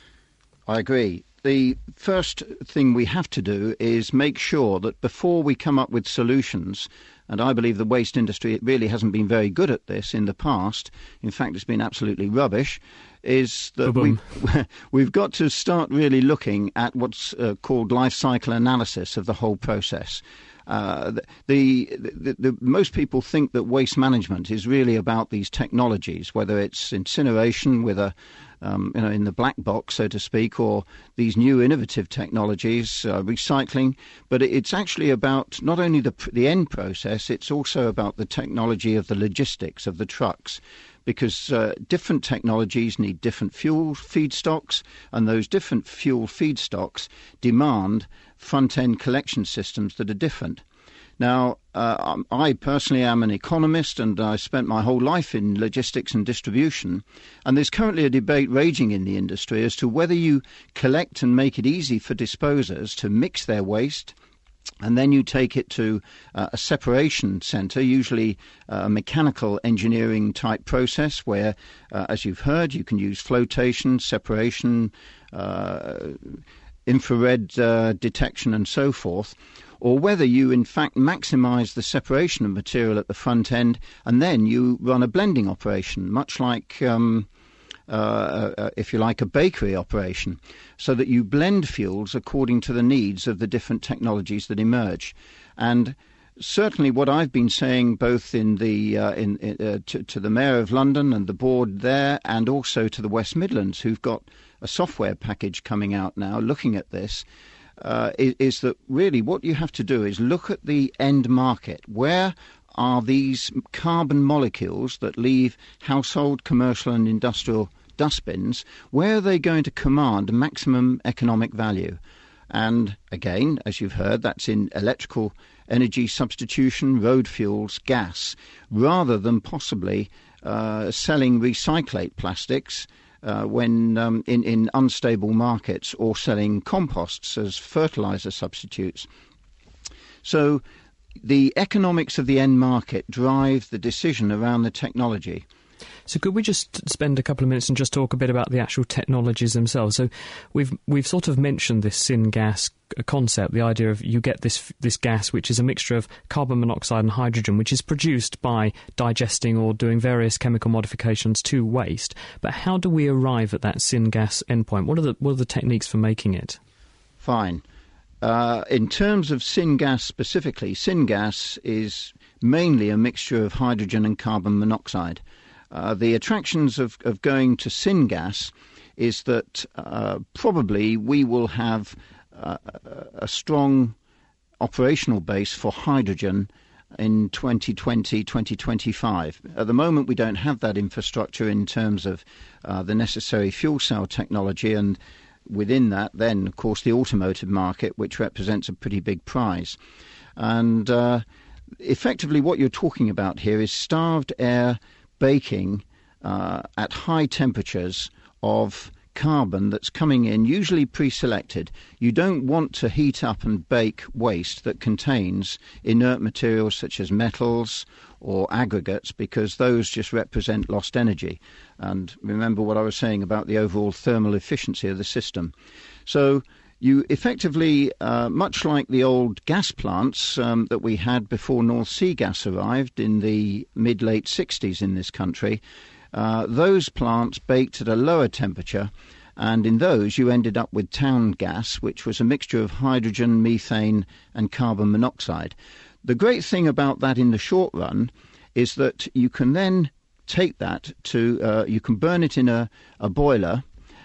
I agree. The first thing we have to do is make sure that before we come up with solutions, and I believe the waste industry really hasn't been very good at this in the past, in fact it's been absolutely rubbish, is that we've, we've got to start really looking at what's uh, called life cycle analysis of the whole process. Uh, the, the, the, most people think that waste management is really about these technologies, whether it's incineration with a, um, you know, in the black box, so to speak, or these new innovative technologies, uh, recycling. But it's actually about not only the, the end process, it's also about the technology of the logistics of the trucks. Because uh, different technologies need different fuel feedstocks, and those different fuel feedstocks demand front-end collection systems that are different. Now, uh, I personally am an economist, and I spent my whole life in logistics and distribution, and there's currently a debate raging in the industry as to whether you collect and make it easy for disposers to mix their waste, and then you take it to uh, a separation centre, usually a mechanical engineering type process where, uh, as you've heard, you can use flotation, separation, uh, infrared uh, detection and so forth, or whether you in fact maximise the separation of material at the front end and then you run a blending operation, much like um, Uh, uh, if you like, a bakery operation, so that you blend fuels according to the needs of the different technologies that emerge. And certainly what I've been saying both in the uh, in, in, uh, to, to the Mayor of London and the board there, and also to the West Midlands, who've got a software package coming out now looking at this, uh, is, is that really what you have to do is look at the end market. Where are these carbon molecules that leave household, commercial and industrial dustbins, where are they going to command maximum economic value? And again, as you've heard, that's in electrical energy substitution, road fuels, gas, rather than possibly uh, selling recyclate plastics uh, when um, in, in unstable markets, or selling composts as fertilizer substitutes. So the economics of the end market drive the decision around the technology. So could we just spend a couple of minutes and just talk a bit about the actual technologies themselves? So we've we've sort of mentioned this syngas concept, the idea of you get this this gas which is a mixture of carbon monoxide and hydrogen, which is produced by digesting or doing various chemical modifications to waste. But how do we arrive at that syngas endpoint? What are the what are the techniques for making it? Fine. Uh, in terms of syngas specifically, syngas is mainly a mixture of hydrogen and carbon monoxide. Uh, the attractions of, of going to syngas is that uh, probably we will have uh, a strong operational base for hydrogen in twenty twenty, twenty twenty-five. At the moment, we don't have that infrastructure in terms of uh, the necessary fuel cell technology, and within that, then, of course, the automotive market, which represents a pretty big prize. And uh, effectively, what you're talking about here is starved air baking uh, at high temperatures of carbon that's coming in, usually pre-selected. You don't want to heat up and bake waste that contains inert materials such as metals or aggregates, because those just represent lost energy. And remember what I was saying about the overall thermal efficiency of the system. So you effectively, uh, much like the old gas plants um, that we had before North Sea gas arrived in the mid-late sixties in this country, Uh, those plants baked at a lower temperature, and in those you ended up with town gas, which was a mixture of hydrogen, methane and carbon monoxide. The great thing about that in the short run is that you can then take that to, uh, you can burn it in a, a boiler.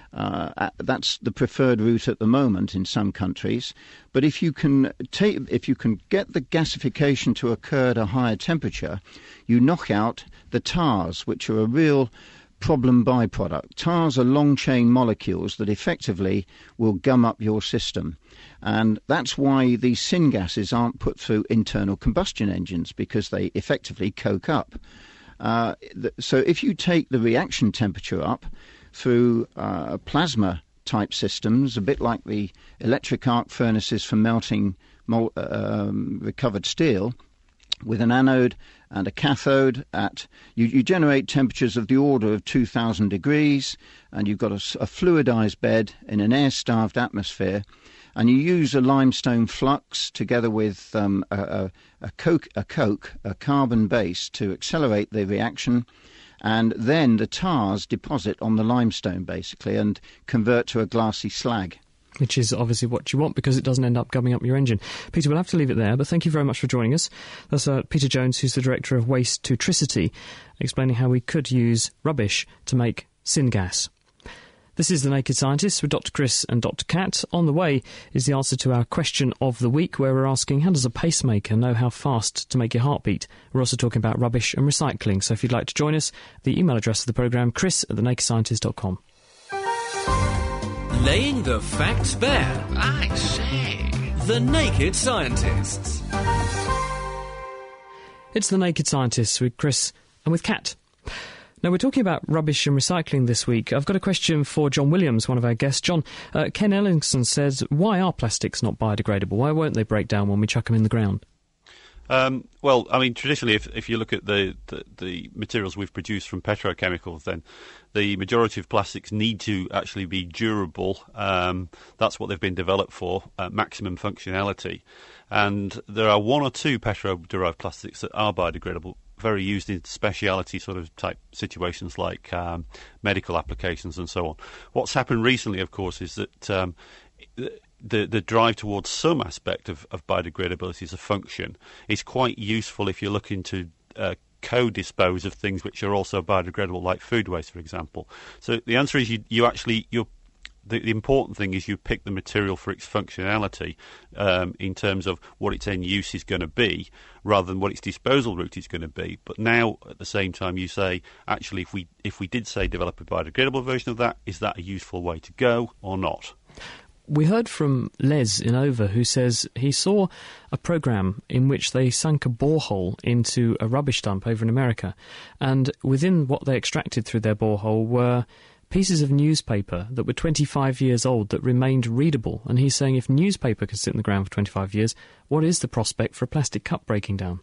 Uh, that's the preferred route at the moment in some countries. But if you can take, if you can get the gasification to occur at a higher temperature, you knock out the tars, which are a real problem byproduct. Tars are long chain molecules that effectively will gum up your system. And that's why these syngases aren't put through internal combustion engines, because they effectively coke up. Uh, th- so if you take the reaction temperature up through uh, plasma type systems, a bit like the electric arc furnaces for melting mol- um, recovered steel, with an anode and a cathode, at you, you generate temperatures of the order of two thousand degrees, and you've got a, a fluidized bed in an air-starved atmosphere, and you use a limestone flux together with um, a, a, a, coke, a coke, a carbon base, to accelerate the reaction. And then the tars deposit on the limestone, basically, and convert to a glassy slag. Which is obviously what you want, because it doesn't end up gumming up your engine. Peter, we'll have to leave it there, but thank you very much for joining us. That's uh, Peter Jones, who's the Director of Waste to Tricity, explaining how we could use rubbish to make syngas. This is The Naked Scientists with Doctor Chris and Doctor Kat. On the way is the answer to our question of the week, where we're asking, how does a pacemaker know how fast to make your heart beat? We're also talking about rubbish and recycling. So if you'd like to join us, the email address of the programme, chris at the naked scientist dot com. Laying the facts bare. I say. The Naked Scientists. It's The Naked Scientists with Chris and with Kat. Now, we're talking about rubbish and recycling this week. I've got a question for John Williams, one of our guests. John, uh, Ken Ellingson says, why are plastics not biodegradable? Why won't they break down when we chuck them in the ground? Um, well, I mean, traditionally, if, if you look at the, the, the materials we've produced from petrochemicals, then the majority of plastics need to actually be durable. Um, that's what they've been developed for, uh, maximum functionality. And there are one or two petro-derived plastics that are biodegradable, very used in speciality sort of type situations like um, medical applications and so on. What's happened recently, of course, is that um, the the drive towards some aspect of, of biodegradability as a function is quite useful if you're looking to uh, co-dispose of things which are also biodegradable, like food waste, for example. So the answer is you, you actually you're The, the important thing is you pick the material for its functionality um, in terms of what its end use is going to be, rather than what its disposal route is going to be. But now, at the same time, you say, actually, if we if we did say develop a biodegradable version of that, is that a useful way to go or not? We heard from Les in Over, who says he saw a programme in which they sunk a borehole into a rubbish dump over in America, and within what they extracted through their borehole were pieces of newspaper that were twenty-five years old that remained readable. And he's saying, if newspaper can sit in the ground for twenty-five years, what is the prospect for a plastic cup breaking down?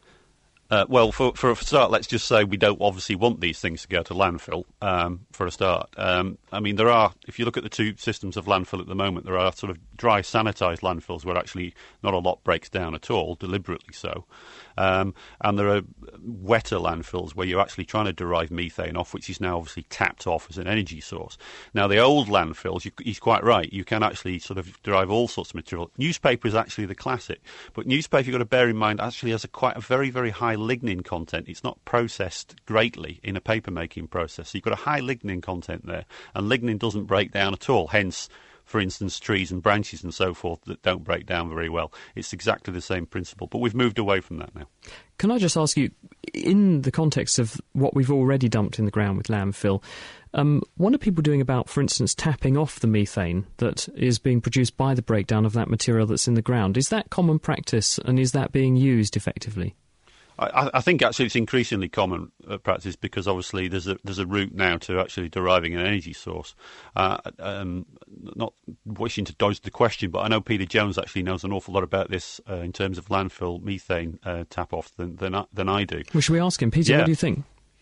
Uh, well, for, for a start, let's just say we don't obviously want these things to go to landfill, um, for a start. Um, I mean, there are, if you look at the two systems of landfill at the moment, there are sort of dry sanitised landfills where actually not a lot breaks down at all, deliberately so. Um, and there are wetter landfills where you're actually trying to derive methane off, which is now obviously tapped off as an energy source. Now, the old landfills, you, he's quite right, you can actually sort of derive all sorts of material. Newspaper is actually the classic, but newspaper, you've got to bear in mind, actually has a quite a very, very high lignin content. It's not processed greatly in a paper-making process. So you've got a high lignin content there, and lignin doesn't break down at all, hence, for instance, trees and branches and so forth that don't break down very well. It's exactly the same principle, but we've moved away from that now. Can I just ask you, in the context of what we've already dumped in the ground with landfill, um, what are people doing about, for instance, tapping off the methane that is being produced by the breakdown of that material that's in the ground? Is that common practice, and is that being used effectively? I, I think actually it's increasingly common uh, practice because obviously there's a there's a route now to actually deriving an energy source. Uh, um, not wishing to dodge the question, but I know Peter Jones actually knows an awful lot about this uh, in terms of landfill methane uh, tap off than than I, than I do. Well, should we ask him, Peter? Yeah. What do you think?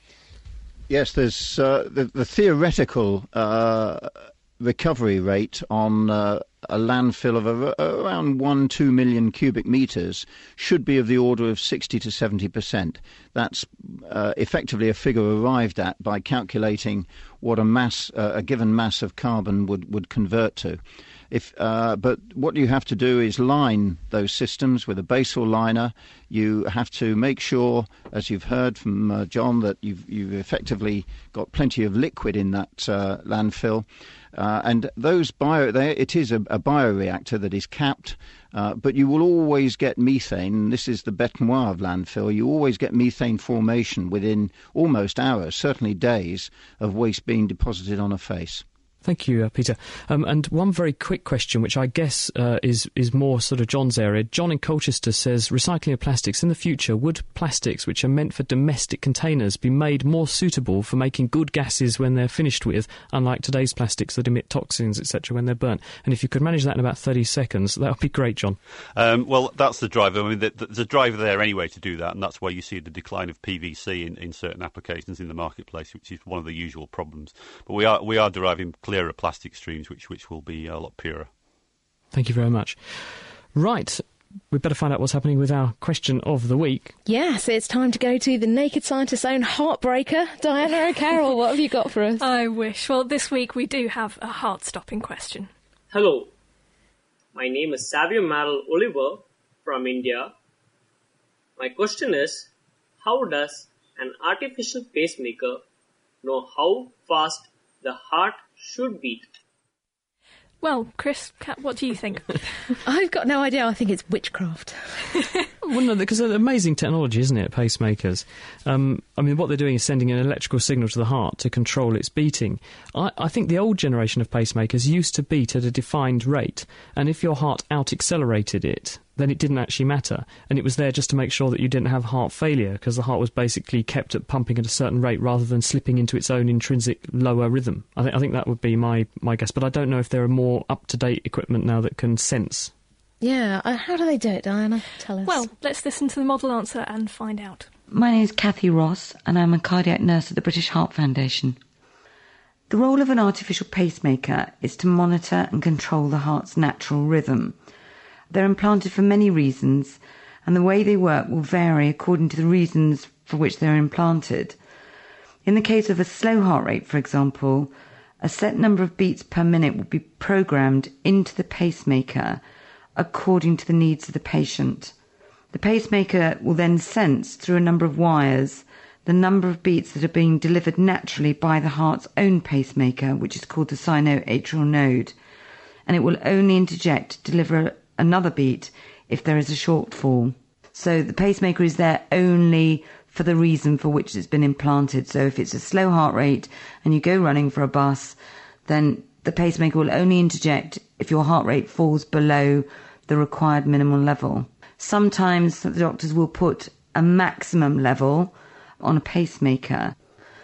Yes, there's uh, the, the theoretical uh, recovery rate on uh, a landfill of a, around one, two million cubic metres should be of the order of sixty to seventy percent. That's uh, effectively a figure arrived at by calculating what a mass, uh, a given mass of carbon would, would convert to. If, uh, but what you have to do is line those systems with a basal liner. You have to make sure, as you've heard from uh, John, that you've, you've effectively got plenty of liquid in that uh, landfill. Uh, and those bio, they, it is a, a bioreactor that is capped, uh, but you will always get methane. This is the bête noire of landfill. You always get methane formation within almost hours, certainly days, of waste being deposited on a face. Thank you, uh, Peter. Um, and one very quick question, which I guess uh, is is more sort of John's area. John in Colchester says, recycling of plastics. In the future, would plastics, which are meant for domestic containers, be made more suitable for making good gases when they're finished with, unlike today's plastics that emit toxins, et cetera, when they're burnt? And if you could manage that in about thirty seconds, that would be great, John. Um, well, that's the driver. I mean, the, the, there's a driver there anyway to do that, and that's why you see the decline of P V C in, in certain applications in the marketplace, which is one of the usual problems. But we are we are deriving clearer plastic streams, which which will be a lot purer. Thank you very much. Right, we'd better find out what's happening with our question of the week. Yes, it's time to go to the Naked Scientist's own heartbreaker. Diana O'Carroll, what have you got for us? I wish. Well, this week we do have a heart-stopping question. Hello, my name is Savio Marl Oliver from India. My question is, how does an artificial pacemaker know how fast the heart should beat? Well, Chris, Kat, what do you think? I've got no idea. I think it's witchcraft. Well, no, because it's amazing technology, isn't it, pacemakers? Um, I mean, what they're doing is sending an electrical signal to the heart to control its beating. I, I think the old generation of pacemakers used to beat at a defined rate, and if your heart out-accelerated it, then it didn't actually matter. And it was there just to make sure that you didn't have heart failure, because the heart was basically kept at pumping at a certain rate rather than slipping into its own intrinsic lower rhythm. I, th- I think that would be my, my guess, but I don't know if there are more up-to-date equipment now that can sense. Yeah, uh, how do they do it, Diana? Tell us. Well, let's listen to the model answer and find out. My name is Kathy Ross, and I'm a cardiac nurse at the British Heart Foundation. The role of an artificial pacemaker is to monitor and control the heart's natural rhythm. They're implanted for many reasons, and the way they work will vary according to the reasons for which they're implanted. In the case of a slow heart rate, for example, a set number of beats per minute will be programmed into the pacemaker according to the needs of the patient. The pacemaker will then sense through a number of wires the number of beats that are being delivered naturally by the heart's own pacemaker, which is called the sinoatrial node, and it will only interject to deliver another beat if there is a shortfall. So the pacemaker is there only for the reason for which it's been implanted. So if it's a slow heart rate and you go running for a bus, then the pacemaker will only interject if your heart rate falls below the required minimal level. Sometimes the doctors will put a maximum level on a pacemaker.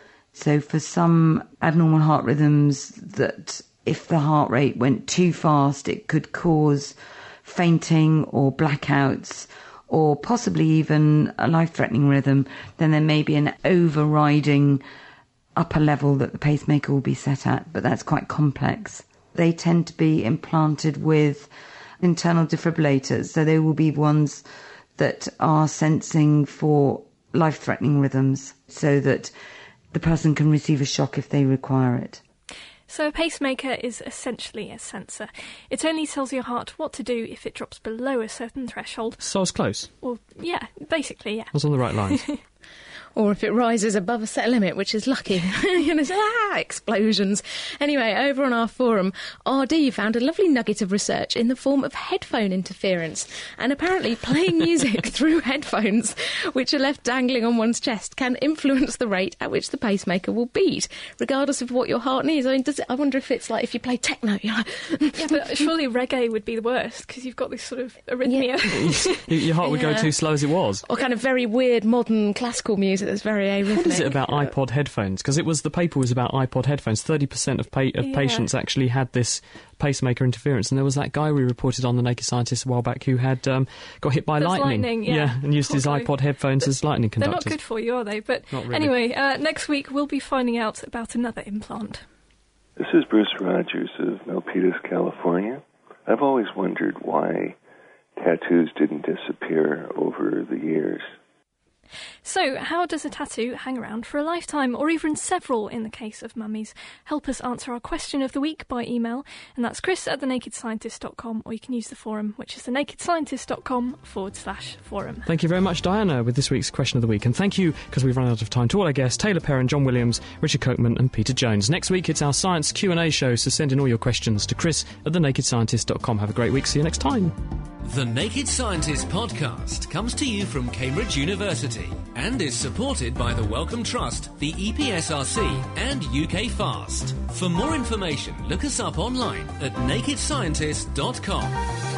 So for some abnormal heart rhythms, that if the heart rate went too fast, it could cause fainting or blackouts, or possibly even a life-threatening rhythm, then there may be an overriding upper level that the pacemaker will be set at, but that's quite complex. They tend to be implanted with internal defibrillators, so they will be ones that are sensing for life-threatening rhythms, so that the person can receive a shock if they require it. So a pacemaker is essentially a sensor. It only tells your heart what to do if it drops below a certain threshold. So I was close. Well, yeah, basically, yeah. I was on the right lines. Or if it rises above a set limit, which is lucky. You know, ah, explosions. Anyway, over on our forum, R D found a lovely nugget of research in the form of headphone interference. And apparently playing music through headphones, which are left dangling on one's chest, can influence the rate at which the pacemaker will beat, regardless of what your heart needs. I mean, does it, I wonder if it's like if you play techno, you're like... Yeah, but surely reggae would be the worst, because you've got this sort of arrhythmia. Yeah. Your heart would Yeah. go too slow as it was. Or kind of very weird modern classical music that's very arrhythmic. What is it about iPod headphones? Because it was the paper was about iPod headphones. Thirty percent of, pa- of Yeah. patients actually had this pacemaker interference, and there was that guy we reported on the Naked Scientist a while back who had um, got hit by That's lightning. lightning, yeah. and used his Poor guy. iPod headphones as lightning They're conductors. not good for you, are they? But Not really. anyway, uh, next week we'll be finding out about another implant. This is Bruce Rogers of Milpitas, California. I've always wondered why tattoos didn't disappear over the years. So, how does a tattoo hang around for a lifetime, or even several in the case of mummies? Help us answer our question of the week by email, and that's chris at thenakedscientist dot com, or you can use the forum, which is thenakedscientist.com forward slash forum. Thank you very much, Diana, with this week's question of the week. And thank you, because we've run out of time, to all our guests, Taylor Perrin, John Williams, Richard Copeman and Peter Jones. Next week, it's our science Q and A show, so send in all your questions to chris at thenakedscientist dot com. Have a great week. See you next time. The Naked Scientist podcast comes to you from Cambridge University and is supported by the Wellcome Trust, the E P S R C and U K FAST. For more information, look us up online at naked scientist dot com.